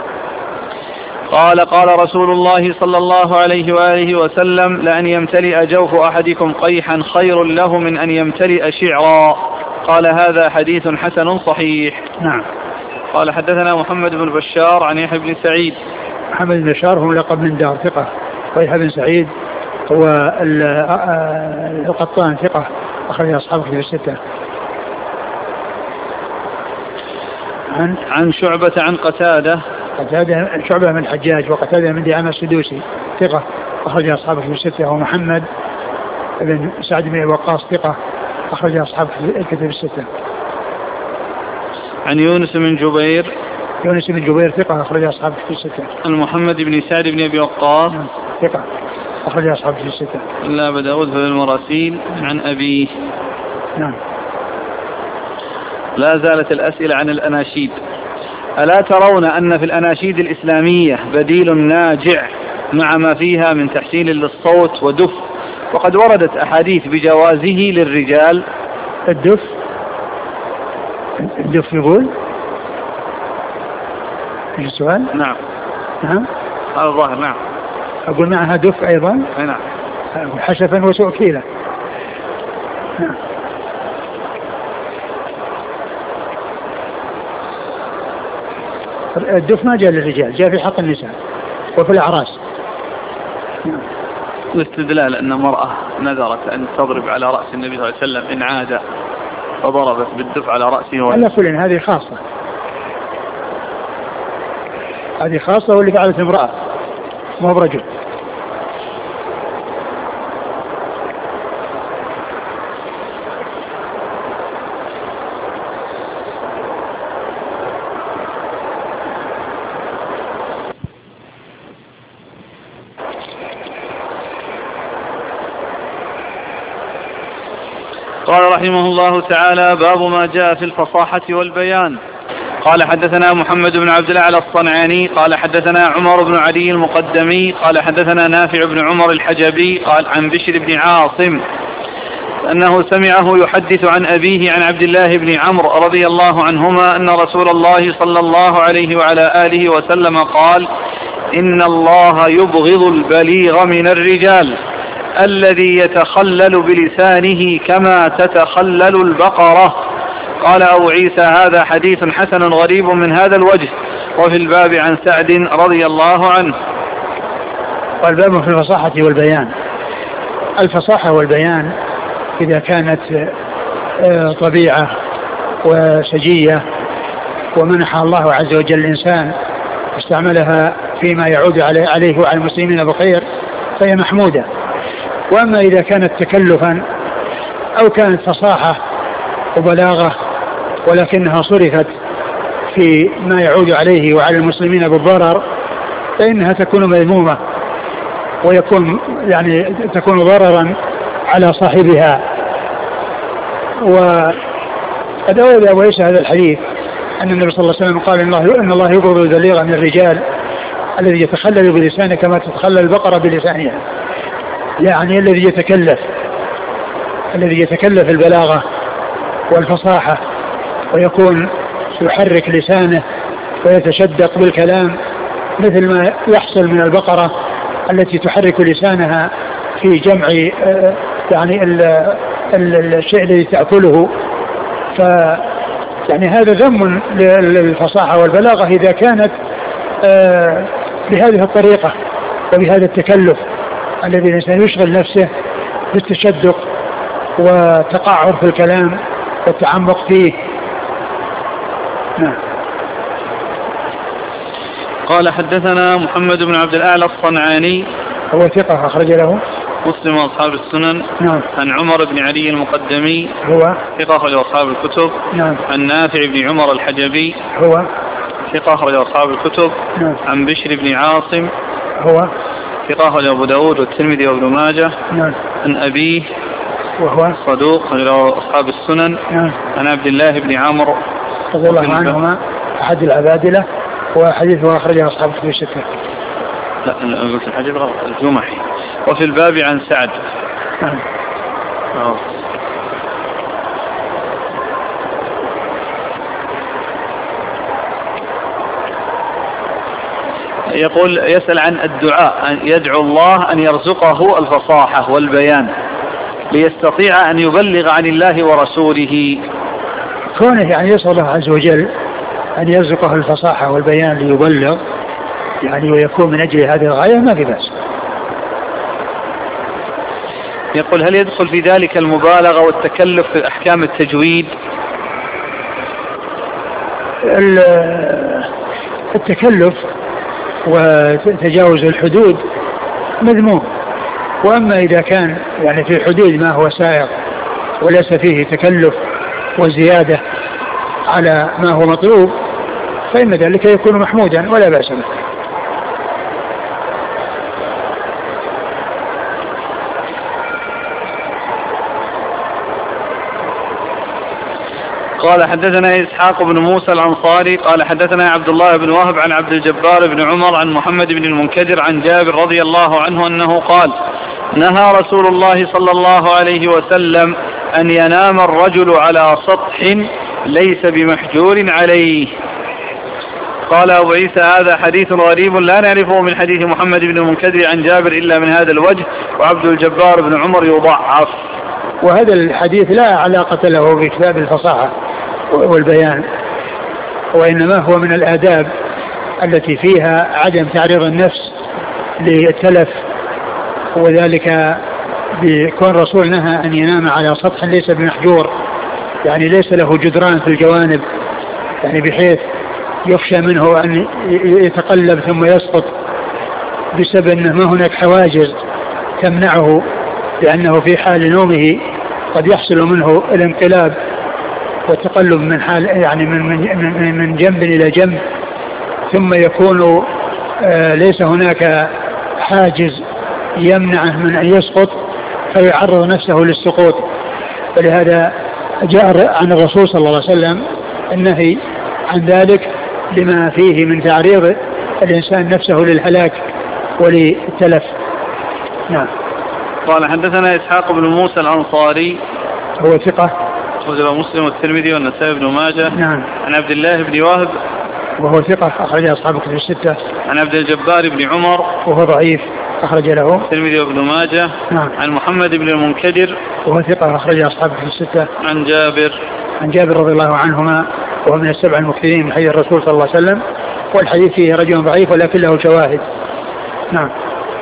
قال قال رسول الله صلى الله عليه وآله وسلم لأن يمتلئ جوف أحدكم قيحا خير له من أن يمتلئ شعرا. قال هذا حديث حسن صحيح. نعم. قال حدثنا محمد بن بشار عن يحيى بن سعيد. محمد بن بشار هو لقب من دار ثقة، ويحيى بن سعيد هو القطان ثقة أخرج أصحابه في الستة. عن عن شعبة عن قتادة. قتادة شعبة من الحجاج، وقتادة من دعامة السدوسي ثقة أخرج أصحابه في الستة، ومحمد بن سعد بن وقاص ثقة أخرج أصحابه في الكتب الستة. عن يونس بن جبير. يونس بن جبير ثقة أخرج أصحابه في الستة. عن محمد بن سعد بن أبي وقاص ثقة أخرج أصحابه في الستة. إلا أبا داود في المراسيل عن أبيه. نعم. لا زالت الأسئلة عن الأناشيد. ألا ترون أن في الأناشيد الإسلامية بديل ناجع مع ما فيها من تحسين للصوت ودف، وقد وردت أحاديث بجوازه للرجال؟ الدف الدف يقول ايش السؤال؟ نعم. نعم هذا الظاهر. نعم. أقول معها دف أيضا. نعم. حشفا وسؤكيلا. نعم. الدف ما جاء للرجال، جاء في حق النساء وفي الأعراس. نعم. واستدلال أن مرأة نذرت أن تضرب على رأس النبي صلى الله عليه وسلم إن عاد فضربت بالدف على رأسه. على كل هذه خاصة، هذه خاصة واللي فعلت امرأة مو برجل. قال رحمه الله تعالى باب ما جاء في الفصاحة والبيان. قال حدثنا محمد بن عبد الأعلى الصنعاني قال حدثنا عمر بن علي المقدمي قال حدثنا نافع بن عمر الحجبي قال عن بشر بن عاصم أنه سمعه يحدث عن أبيه عن عبد الله بن عمرو رضي الله عنهما أن رسول الله صلى الله عليه وعلى آله وسلم قال إن الله يبغض البليغ من الرجال الذي يتخلل بلسانه كما تتخلل البقرة. قال أبو عيسى هذا حديث حسن غريب من هذا الوجه. وفي الباب عن سعد رضي الله عنه. والباب في الفصاحة والبيان. الفصاحة والبيان إذا كانت طبيعة وسجية ومنحها الله عز وجل الإنسان استعملها فيما يعود عليه وعلى المسلمين بخير فهي محمودة. وأما إذا كانت تكلفا أو كانت فصاحة وبلاغة ولكنها صرفت في ما يعود عليه وعلى المسلمين بالضرر فإنها تكون مذمومة ويكون يعني تكون ضررا على صاحبها. وقد أورد أبو عيسى هذا الحديث أن النبي صلى الله عليه وسلم قال إن الله, إن الله يبغض البليغ من الرجال الذي يتخلل بلسانه كما تتخلل البقرة بلسانها، يعني الذي يتكلف الذي يتكلف البلاغة والفصاحة ويكون يحرك لسانه ويتشدق بالكلام مثل ما يحصل من البقرة التي تحرك لسانها في جمع يعني ال ال الشيء الذي تأكله. ف يعني هذا ذم للفصاحة والبلاغة إذا كانت بهذه الطريقة وبهذا التكلف الذي الإنسان يشغل نفسه بالتشدق وتقعر في الكلام والتعمق فيه. نعم. قال حدثنا محمد بن عبد الأعلى الصنعاني هو ثقة أخرج له مسلم وأصحاب السنن. نعم. عن عمر بن علي المقدمي هو ثقة أخرج أصحاب الكتب. نعم. عن نافع بن عمر الحجبي هو ثقة أخرج أصحاب الكتب. نعم. عن بشر بن عاصم هو ثقة أخرج أبو داود والترمذي وابن ماجه. نعم. عن أبيه وهو صدوق أخرج أصحاب السنن. نعم. عن عبد الله بن عمرو رضي الله عنهما أحد العبادلة وحديثه أخرجه أصحاب الكتب الستة. لا أنا قلت الحديث غلط الجمحي. وفي الباب عن سعد. نعم. أوه. يقول يسأل عن الدعاء أن يدعو الله أن يرزقه الفصاحة والبيان ليستطيع أن يبلغ عن الله ورسوله. كونه يعني يسأل الله عز وجل أن يرزقه الفصاحة والبيان ليبلغ يعني ويكون من أجل هذه الغاية ما في بأس. يقول هل يدخل في ذلك المبالغة والتكلف في أحكام التجويد؟ التكلف وتجاوز الحدود مذموم، وأما إذا كان يعني في حدود ما هو سائغ وليس فيه تكلف وزيادة على ما هو مطلوب فإن ذلك يكون محمودا ولا بأس به. قال حدثنا إسحاق بن موسى الأنصاري قال حدثنا عبد الله بن وهب عن عبد الجبار بن عمر عن محمد بن المنكدر عن جابر رضي الله عنه أنه قال نهى رسول الله صلى الله عليه وسلم أن ينام الرجل على سطح ليس بمحجور عليه. قال أبو عيسى هذا حديث غريب لا نعرفه من حديث محمد بن المنكدر عن جابر إلا من هذا الوجه، وعبد الجبار بن عمر يضعف. وهذا الحديث لا علاقة له بكتاب الفصاحة والبيان، وإنما هو من الآداب التي فيها عدم تعريض النفس للتلف، وذلك بكون رسول نهى أن ينام على سطح ليس بمحجور، يعني ليس له جدران في الجوانب، يعني بحيث يخشى منه أن يتقلب ثم يسقط بسبب أنه ما هناك حواجز تمنعه، لأنه في حال نومه قد يحصل منه الانقلاب والتقلب من حال يعني من من من جنب إلى جنب، ثم يكون آه ليس هناك حاجز يمنعه من أن يسقط فيعرض نفسه للسقوط. ولهذا جاء عن الرسول صلى الله عليه وسلم النهي عن ذلك لما فيه من تعريض الإنسان نفسه للهلاك وللتلف. نعم. قال حدثنا إسحاق بن موسى الأنصاري هو ثقة أخرج مسلم والترمذي والنسائي بن ماجه. نعم. عن عبد الله بن وهب وهو ثقة أخرج أصحاب الكتب الستة. عن عبد الجبار بن عمر وهو ضعيف أخرج له الترمذي وابن ماجه. نعم. عن محمد بن المنكدر وهو ثقة أخرج أصحاب الكتب الستة. عن جابر عن جابر رضي الله عنهما وهو من السبع المكثرين من حديث الرسول صلى الله عليه وسلم، والحديث فيه رجل ضعيف ولكن له شواهد. نعم.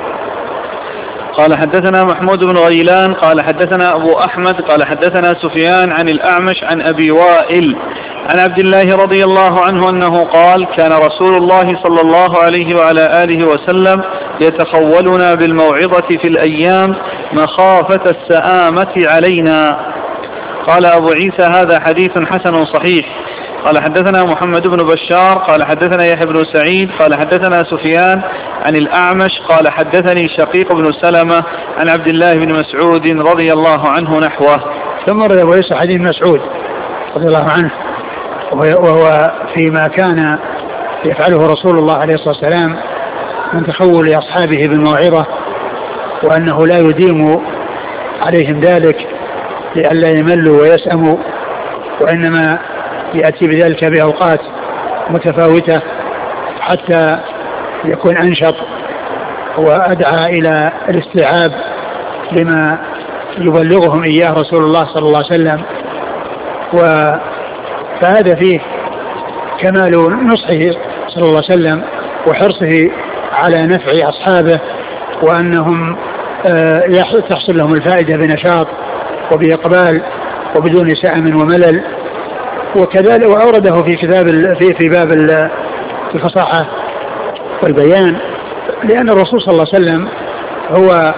قال حدثنا محمود بن غيلان قال حدثنا أبو أحمد قال حدثنا سفيان عن الأعمش عن أبي وائل عن عبد الله رضي الله عنه أنه قال كان رسول الله صلى الله عليه وعلى آله وسلم يتخولنا بالموعظة في الأيام مخافة السآمة علينا. قال أبو عيسى هذا حديث حسن صحيح. قال حدثنا محمد بن بشار قال حدثنا يحيى بن سعيد قال حدثنا سفيان عن الأعمش قال حدثني شقيق بن سلمة عن عبد الله بن مسعود رضي الله عنه نحوه. ثم رأى أبو عيسى حديث مسعود رضي الله عنه وهو فيما كان يفعله رسول الله عليه الصلاة والسلام من تخول أصحابه بالموعظة، وأنه لا يديم عليهم ذلك لئلا يملوا ويسأموا، وإنما يأتي بذلك بأوقات متفاوتة حتى يكون أنشط وأدعى إلى الاستيعاب لما يبلغهم إياه رسول الله صلى الله عليه وسلم. فهذا فيه كمال نصحه صلى الله عليه وسلم وحرصه على نفع أصحابه، وأنهم تحصل لهم الفائدة بنشاط وبإقبال وبدون سأم وملل. وكذلك وأورده في كتاب في في باب الفصاحة والبيان، لأن الرسول صلى الله عليه وسلم هو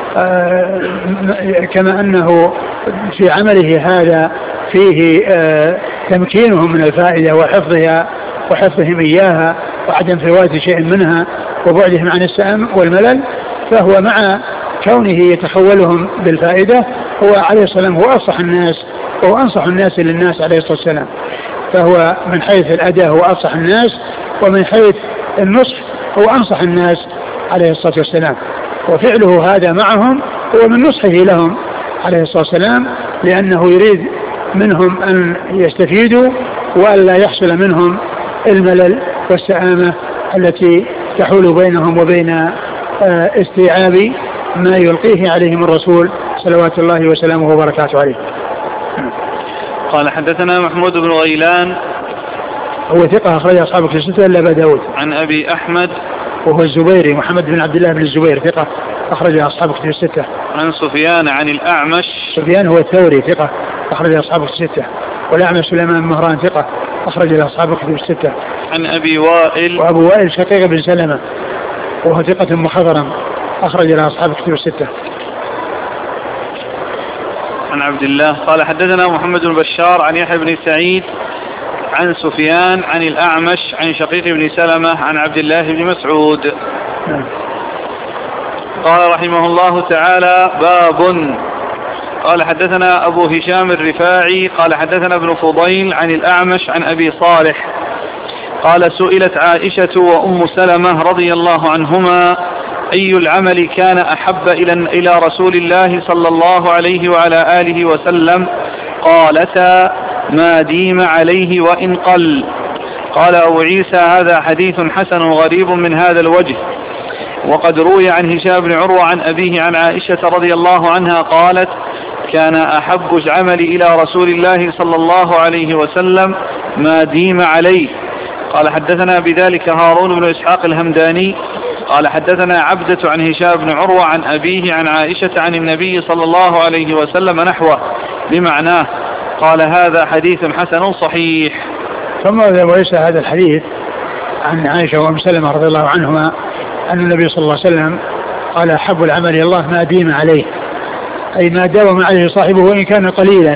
كما أنه في عمله هذا فيه تمكينهم من الفائدة وحفظها وحفظهم إياها وعدم فوات شيء منها وبعدهم عن السأم والملل، فهو مع كونه يتخولهم بالفائدة هو عليه السلام هو أفصح الناس وهو أنصح الناس للناس عليه الصلاة والسلام. فهو من حيث الأداء هو أفصح الناس، ومن حيث النصح هو أنصح الناس عليه الصلاة والسلام. وفعله هذا معهم هو من نصحه لهم عليه الصلاة والسلام، لأنه يريد منهم أن يستفيدوا وألا يحصل منهم الملل والسآمة التي تحول بينهم وبين استيعاب ما يلقيه عليهم الرسول صلوات الله وسلامه وبركاته عليه. قال حدثنا محمود بن غيلان هو ثقة أخرج أصحاب الكتب الستة إلا أبا داود. عن أبي أحمد وهو الزبيري محمد بن عبد الله بن الزبير ثقة أخرج أصحاب الكتب الستة. عن سفيان عن الأعمش سفيان هو الثوري ثقة أخرج أصحاب الكتب الستة. والأعمش سليمان مهران ثقة أخرج أصحاب الكتب الستة. عن أبي وائل وأبو وائل شقيق بن سلمة وهو ثقة مخضرم أخرج أصحاب الكتب الستة. عن عبد الله قال حدثنا محمد بن بشار عن يحيى بن سعيد عن سفيان عن الأعمش عن شقيق بن سلمة عن عبد الله بن مسعود. قال رحمه الله تعالى باب. قال حدثنا أبو هشام الرفاعي قال حدثنا ابن فضيل عن الأعمش عن أبي صالح قال سئلت عائشة وأم سلمة رضي الله عنهما أي العمل كان أحب إلى رسول الله صلى الله عليه وعلى آله وسلم؟ قالتا ما ديم عليه وإن قل. قال أبو عيسى هذا حديث حسن غريب من هذا الوجه. وقد روي عن هشام بن عروة عن أبيه عن عائشة رضي الله عنها قالت كان أحب العمل إلى رسول الله صلى الله عليه وسلم ما ديم عليه. قال حدثنا بذلك هارون بن إسحاق الهمداني قال حدثنا عبدة عن هشام بن عروة عن أبيه عن عائشة عن النبي صلى الله عليه وسلم نحوه بمعناه. قال هذا حديث حسن صحيح. ثم وليس هذا الحديث عن عائشة وأم سلمة رضي الله عنهما أن النبي صلى الله عليه وسلم قال أحب العمل إلى الله ما ديم عليه، أي ما داوم عليه صاحبه وإن كان قليلا.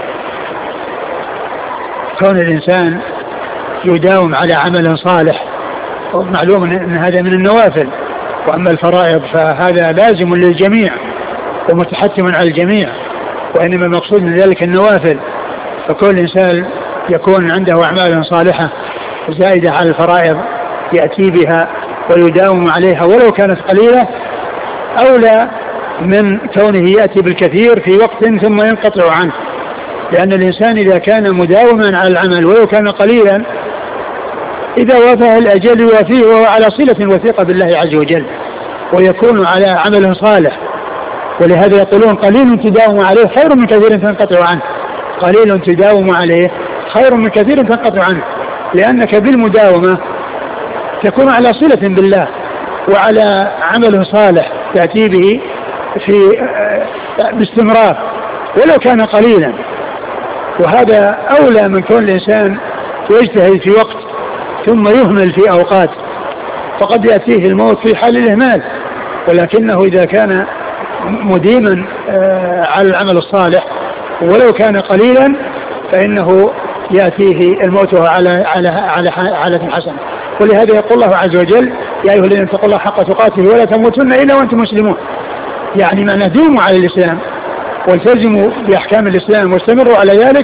كون الإنسان يداوم على عمل صالح ومعلوم أن هذا من النوافل، وأما الفرائض فهذا لازم للجميع ومتحتم على الجميع، وإنما المقصود من ذلك النوافل. فكل إنسان يكون عنده أعمال صالحة زائدة على الفرائض يأتي بها ويداوم عليها ولو كانت قليلة أولى من كونه يأتي بالكثير في وقت ثم ينقطع عنه، لأن الإنسان إذا كان مداوما على العمل ولو كان قليلا إذا وافاه الأجل يوافيه وهو على صلة وثيقة بالله عز وجل ويكون على عمل صالح. ولهذا يقولون قليل تداوم عليه خير من كثير تنقطع عنه. قليل تداوم عليه خير من كثير تنقطع عنه، لأنك بالمداومة تكون على صلة بالله وعلى عمل صالح تأتي به في باستمرار ولو كان قليلا. وهذا أولى من كون الإنسان يجتهد في وقت ثم يهمل في أوقات، فقد يأتيه الموت في حال الإهمال. ولكنه إذا كان مديما على العمل الصالح ولو كان قليلا فإنه يأتيه الموت على على على حالة حسنة. ولهذا يقول الله عز وجل يا أيها الذين اتقوا الله حق تقاته ولا تموتن إلا وأنتم مسلمون، يعني ما ندوموا على الإسلام والتزموا بأحكام الإسلام واستمروا على ذلك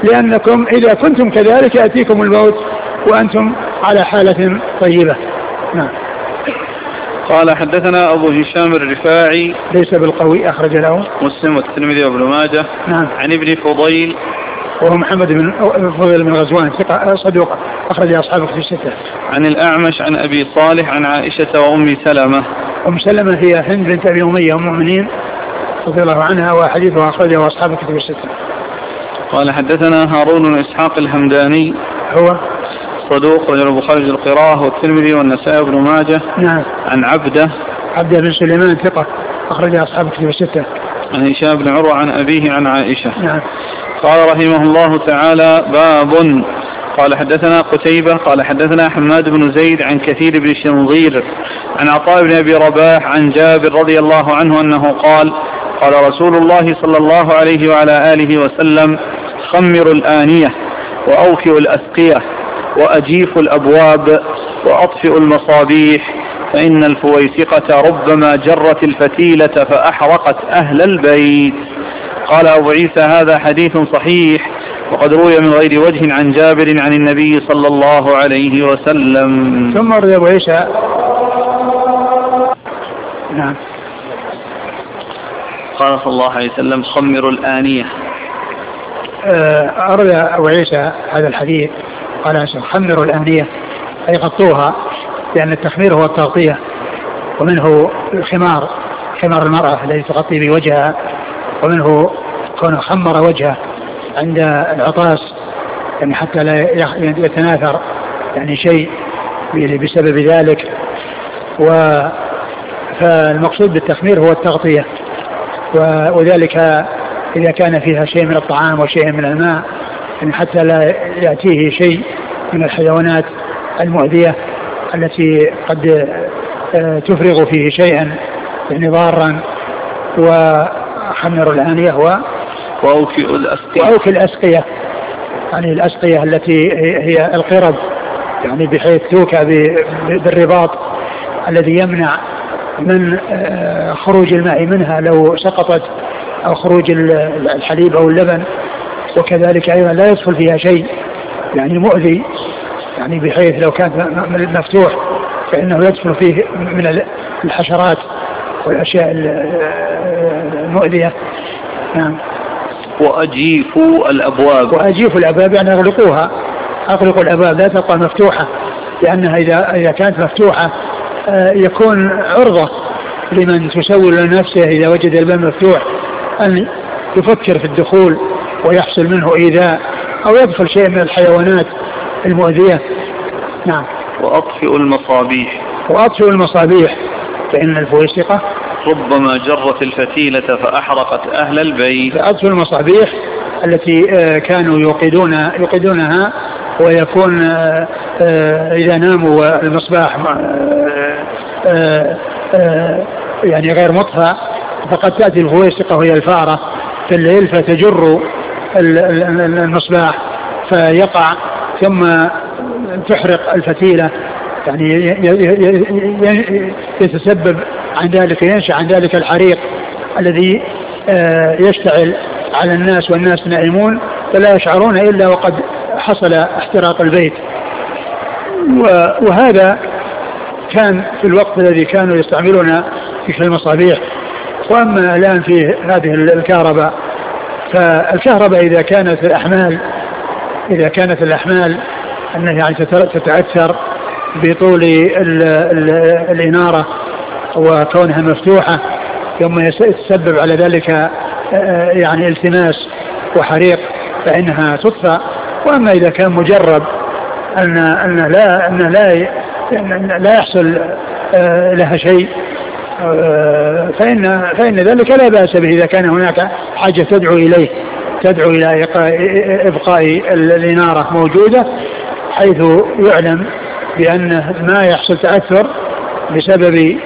لأنكم إذا كنتم كذلك يأتيكم الموت وأنتم على حالة طيبة. نعم. قال حدثنا أبو هشام الرفاعي ليس بالقوي أخرج له مسلم والترمذي وابن ماجه. نعم. عن ابن فضيل وهو محمد بن فضيل بن غزوان ثقة صدوق أخرج أصحابه في الستة. عن الأعمش عن أبي صالح عن عائشة وأم سلمة. أم سلمة هي هند بنت أبي أمية أم المؤمنين رضي الله عنها وحديثها أخرجه أصحابه في الستة. قال حدثنا هارون بن إسحاق الهمداني هو صدوق وجل البخاري القراءة والترمذي والنسائي وابن ماجه. نعم. عن عبده عبده بن سليمان ثقة أخرج أصحابه في الستة. عن هشام بن عروة عن أبيه عن عائشة. نعم. قال رحمه الله تعالى باب. قال حدثنا قتيبة قال حدثنا حماد بن زيد عن كثير بن شنظير عن عطاء بن أبي رباح عن جابر رضي الله عنه أنه قال قال رسول الله صلى الله عليه وعلى آله وسلم خمروا الآنية وأوفئوا الأسقية وأجيفوا الأبواب وأطفئوا المصابيح فإن الفويسقة ربما جرت الفتيلة فأحرقت أهل البيت. قال أبو عيسى هذا حديث صحيح وقد روي من غير وجه عن جابر عن النبي صلى الله عليه وسلم. ثم روي أبو عيسى. نعم. قال صلى الله عليه وسلم خمروا الآنية. أروي أبو عيسى هذا الحديث قال خمروا الآنية أي غطوها لأن التخمير هو التغطية ومنه الخمار خمار المرأة الذي تغطي بوجهها ومنه كونه خمر وجهه عند العطاس يعني حتى لا يتناثر يعني شيء بسبب ذلك. فالمقصود بالتخمير هو التغطية وذلك إذا كان فيها شيء من الطعام وشيء من الماء يعني حتى لا يأتيه شيء من الحيوانات المؤذية التي قد تفرغ فيه شيئا يعني ضارا. وخمر الآنية هو وأوفئ الأسقية وأوفئ الأسقية يعني الأسقية التي هي القرب يعني بحيث توكى بالرباط الذي يمنع من خروج الماء منها لو سقطت أو خروج الحليب أو اللبن. وكذلك أيضا لا يدخل فيها شيء يعني مؤذي يعني بحيث لو كان مفتوح فإنه يدخل فيه من الحشرات والأشياء المؤذية. نعم. وأجيفوا الأبواب وأجيفوا الأبواب يعني أغلقوها أغلقوا الأبواب لا تبقى مفتوحة لأنها إذا إذا كانت مفتوحة يكون عرضة لمن تسول لنفسه إذا وجد الباب مفتوح أن يفكر في الدخول ويحصل منه إيذاء أو يدخل شيء من الحيوانات المؤذية. نعم. وأطفئوا المصابيح وأطفئوا المصابيح فإن الفويسقة ربما جرت الفتيلة فأحرقت أهل البيت. فأطفئوا المصابيح التي كانوا يوقدون يوقدونها ويكون إذا ناموا والمصباح يعني غير مطفى فقد تأتي الفويسقة وهي الفارة في الليل فتجر المصباح فيقع ثم تحرق الفتيلة يعني يتسبب عن ذلك ينشأ عن ذلك الحريق الذي يشتعل على الناس والناس نائمون فلا يشعرون إلا وقد حصل احتراق البيت. وهذا كان في الوقت الذي كانوا يستعملون في المصابيح. وأما الآن في هذه الكهرباء فالكهرباء إذا كانت الأحمال إذا كانت الأحمال أنها يعني تتأثر بطول ال ال الإنارة وكونها مفتوحة ثم يتسبب على ذلك يعني التماس وحريق فإنها تطفى. وأما إذا كان مجرب أن أن لا أن لا لا يحصل لها شيء فإن فإن ذلك لا بأس به إذا كان هناك حاجة تدعو إليه تدعو إلى إبقاء الإنارة موجودة حيث يعلم بأن ما يحصل تأثر بسبب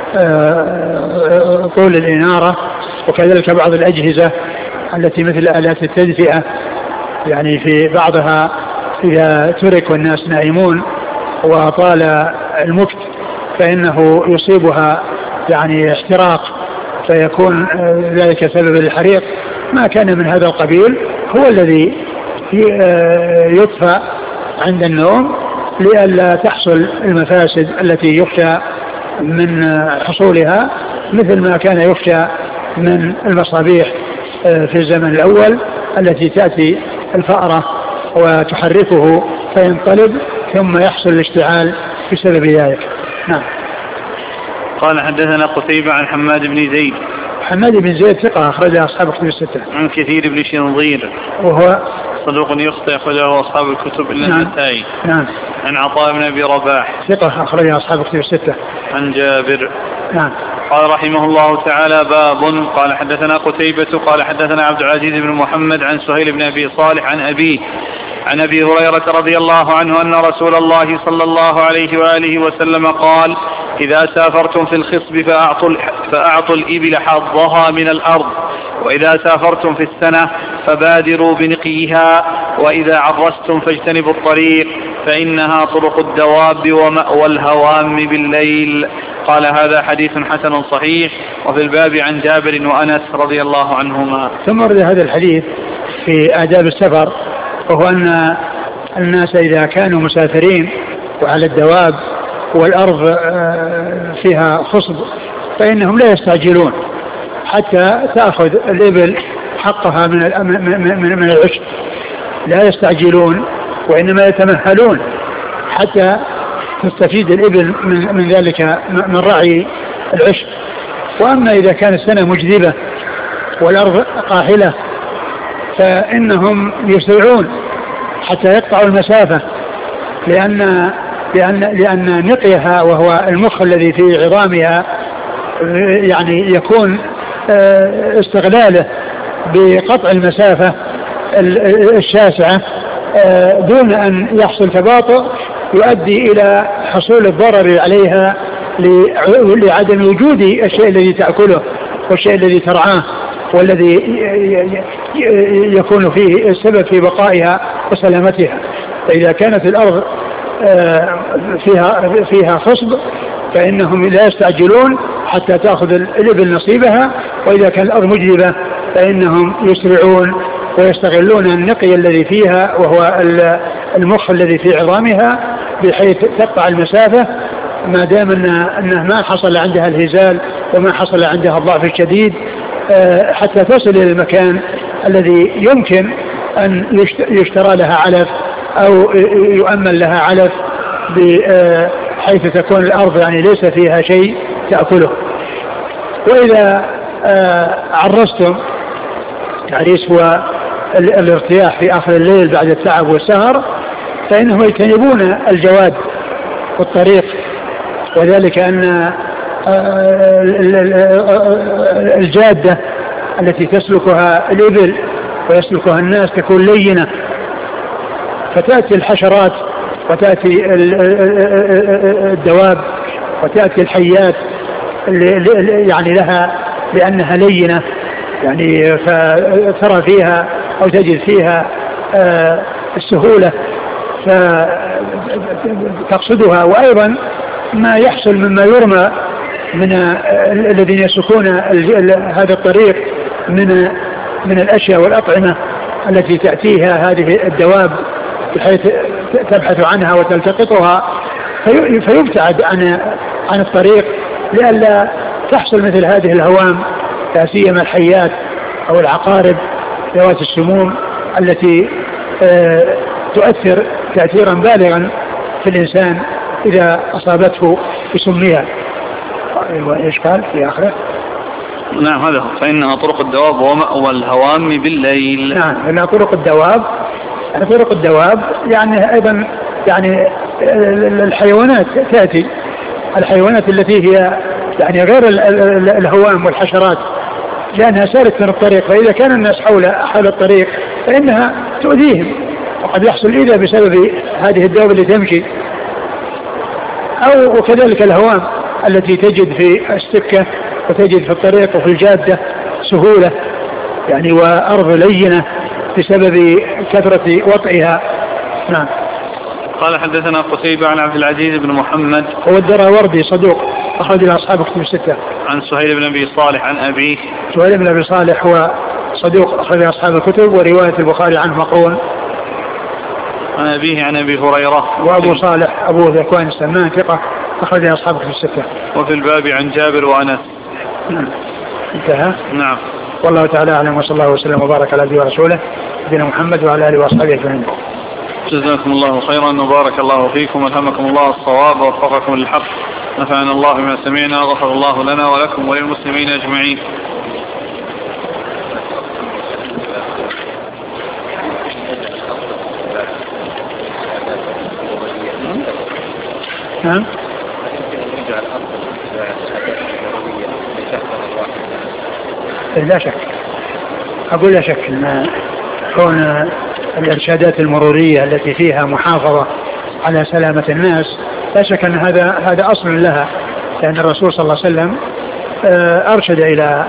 طول الإنارة. وكذلك بعض الأجهزة التي مثل آلات التدفئة يعني في بعضها إذا ترك والناس نائمون وطال المكت فإنه يصيبها يعني احتراق فيكون ذلك سبب الحريق. ما كان من هذا القبيل هو الذي يطفى عند النوم لئلا تحصل المفاسد التي يخشى من حصولها، مثل ما كان يخشى من المصابيح في الزمن الأول التي تأتي الفأرة وتحركه فينقلب ثم يحصل الاشتعال بسبب ذلك. نعم. قال حدثنا قتيبة عن حماد بن زيد. حماد بن زيد ثقة أخرج أصحاب الكتب الستة. عن كثير بن شنظير وهو صدوق يخطئ أخرجه أصحاب الكتب إلا نعم. النسائي. نعم. عن عطاء بن أبي رباح ثقة أخرج أصحاب الكتب الستة. عن جابر. نعم. قال رحمه الله تعالى باب. قال حدثنا قتيبة قال حدثنا عبد العزيز بن محمد عن سهيل بن أبي صالح عن أبيه عن أبي هريرة رضي الله عنه أن رسول الله صلى الله عليه وآله وسلم قال إذا سافرتم في الخصب فأعطوا, فأعطوا الإبل حظها من الأرض، وإذا سافرتم في السنة فبادروا بنقيها، وإذا عرستم فاجتنبوا الطريق فإنها طرق الدواب ومأوى الهوام بالليل. قال هذا حديث حسن صحيح. وفي الباب عن جابر وأنس رضي الله عنهما. ثم ورد هذا الحديث في آداب السفر، وهو أن الناس إذا كانوا مسافرين وعلى الدواب والأرض فيها خصب فإنهم لا يستعجلون حتى تأخذ الإبل حقها من من من العشب، لا يستعجلون وإنما يتمهلون حتى تستفيد الإبل من من ذلك من رعي العشب. وأما إذا كانت السنة مجذبة والأرض قاحلة فإنهم يسرعون حتى يقطعوا المسافة، لأن لأن لأن نقيها وهو المخ الذي في عظامها يعني يكون استغلاله بقطع المسافة الشاسعة دون أن يحصل تباطؤ يؤدي إلى حصول الضرر عليها لعدم وجود الشيء الذي تأكله والشيء الذي ترعاه والذي يكون فيه السبب في بقائها وسلامتها. فإذا كانت الأرض فيها فيها خصب فإنهم لا يستعجلون حتى تأخذ الإبل نصيبها، وإذا كان الأرض مجذبة فإنهم يسرعون ويستغلون النقي الذي فيها وهو المخ الذي في عظامها بحيث تقطع المسافة ما دام أنه ما حصل عندها الهزال وما حصل عندها الضعف الشديد حتى تصل إلى المكان الذي يمكن أن يشترى لها علف أو يؤمن لها علف بحيث تكون الأرض يعني ليس فيها شيء تأكله. وإذا عرستم، العريس هو الارتياح في آخر الليل بعد التعب والسهر، فإنهم يجتنبون الجواد والطريق، وذلك أن الجادة التي تسلكها الإبل ويسلكها الناس تكون لينة، فتأتي الحشرات وتأتي الدواب وتأتي الحيات اللي يعني لها لأنها لينة، يعني فترى فيها أو تجد فيها السهولة فتقصدها. وأيضا ما يحصل مما يرمى من الذين يسلكون هذا الطريق من من الأشياء والأطعمة التي تأتيها هذه الدواب بحيث تبحث عنها وتلتقطها فيبتعد عن عن الطريق لئلا تحصل مثل هذه الهوام، لا سيما الحيات أو العقارب ذوات السموم التي تؤثر تأثيرا بالغا في الإنسان إذا أصابته بسمها. إيش قال في آخره؟ نعم هذا فإنها طرق الدواب ومأوى الهوام بالليل. نعم إنها طرق الدواب، يعني طرق الدواب يعني أيضا يعني الحيوانات تأتي، الحيوانات التي هي يعني غير الهوام والحشرات لأنها سارت من الطريق، فإذا كان الناس حول حول الطريق فإنها تؤذيهم، وقد يحصل إذا بسبب هذه الدواب اللي تمشي، أو وكذلك الهوام التي تجد في السكة وتجد في الطريق وفي الجادة سهولة يعني وأرض لينة بسبب كثرة وطئها. نعم. قال حدثنا قتيبة عن عبد العزيز بن محمد هو الدراوردي صدوق أخرج له أصحاب كتب الستة. عن سهيل بن أبي صالح عن أبيه. سهيل بن أبي صالح هو صدوق أخرج له أصحاب الكتب ورواية البخاري عنه مقرون. عن أبيه عن أبي هريرة. وأبو صالح أبو ذكوان السمان ثقة أخرج أصحابه في الستة. وفي الباب عن جابر وأنس. نعم انتهى. نعم. والله تعالى أعلم، وصلى الله وسلم وبارك على عبده ورسوله نبينا محمد وعلى آله وأصحابه أجمعين. جزاكم الله خيرا وبارك الله فيكم والهمكم الله الصواب ووفقكم للحق، نفعنا الله بما سمعنا، غفر الله لنا ولكم وللمسلمين أجمعين. نعم. لا شك، أقول لا شك أن كون الإرشادات المرورية التي فيها محافظة على سلامة الناس لا شك أن هذا هذا أصل لها، لأن الرسول صلى الله عليه وسلم أرشد إلى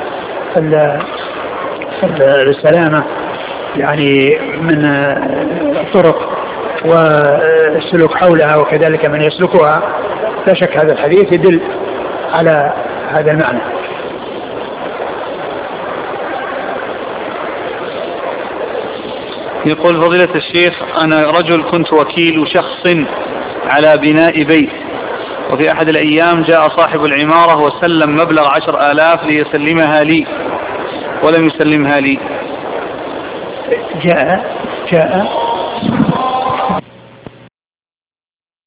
السلامة يعني من الطرق والسلوك حولها وكذلك من يسلكها. لا شك هذا الحديث يدل على هذا المعنى. يقول فضيلة الشيخ أنا رجل كنت وكيل شخص على بناء بيت، وفي أحد الأيام جاء صاحب العمارة وسلم مبلغ عشر آلاف ليسلمها لي ولم يسلمها لي. جاء جاء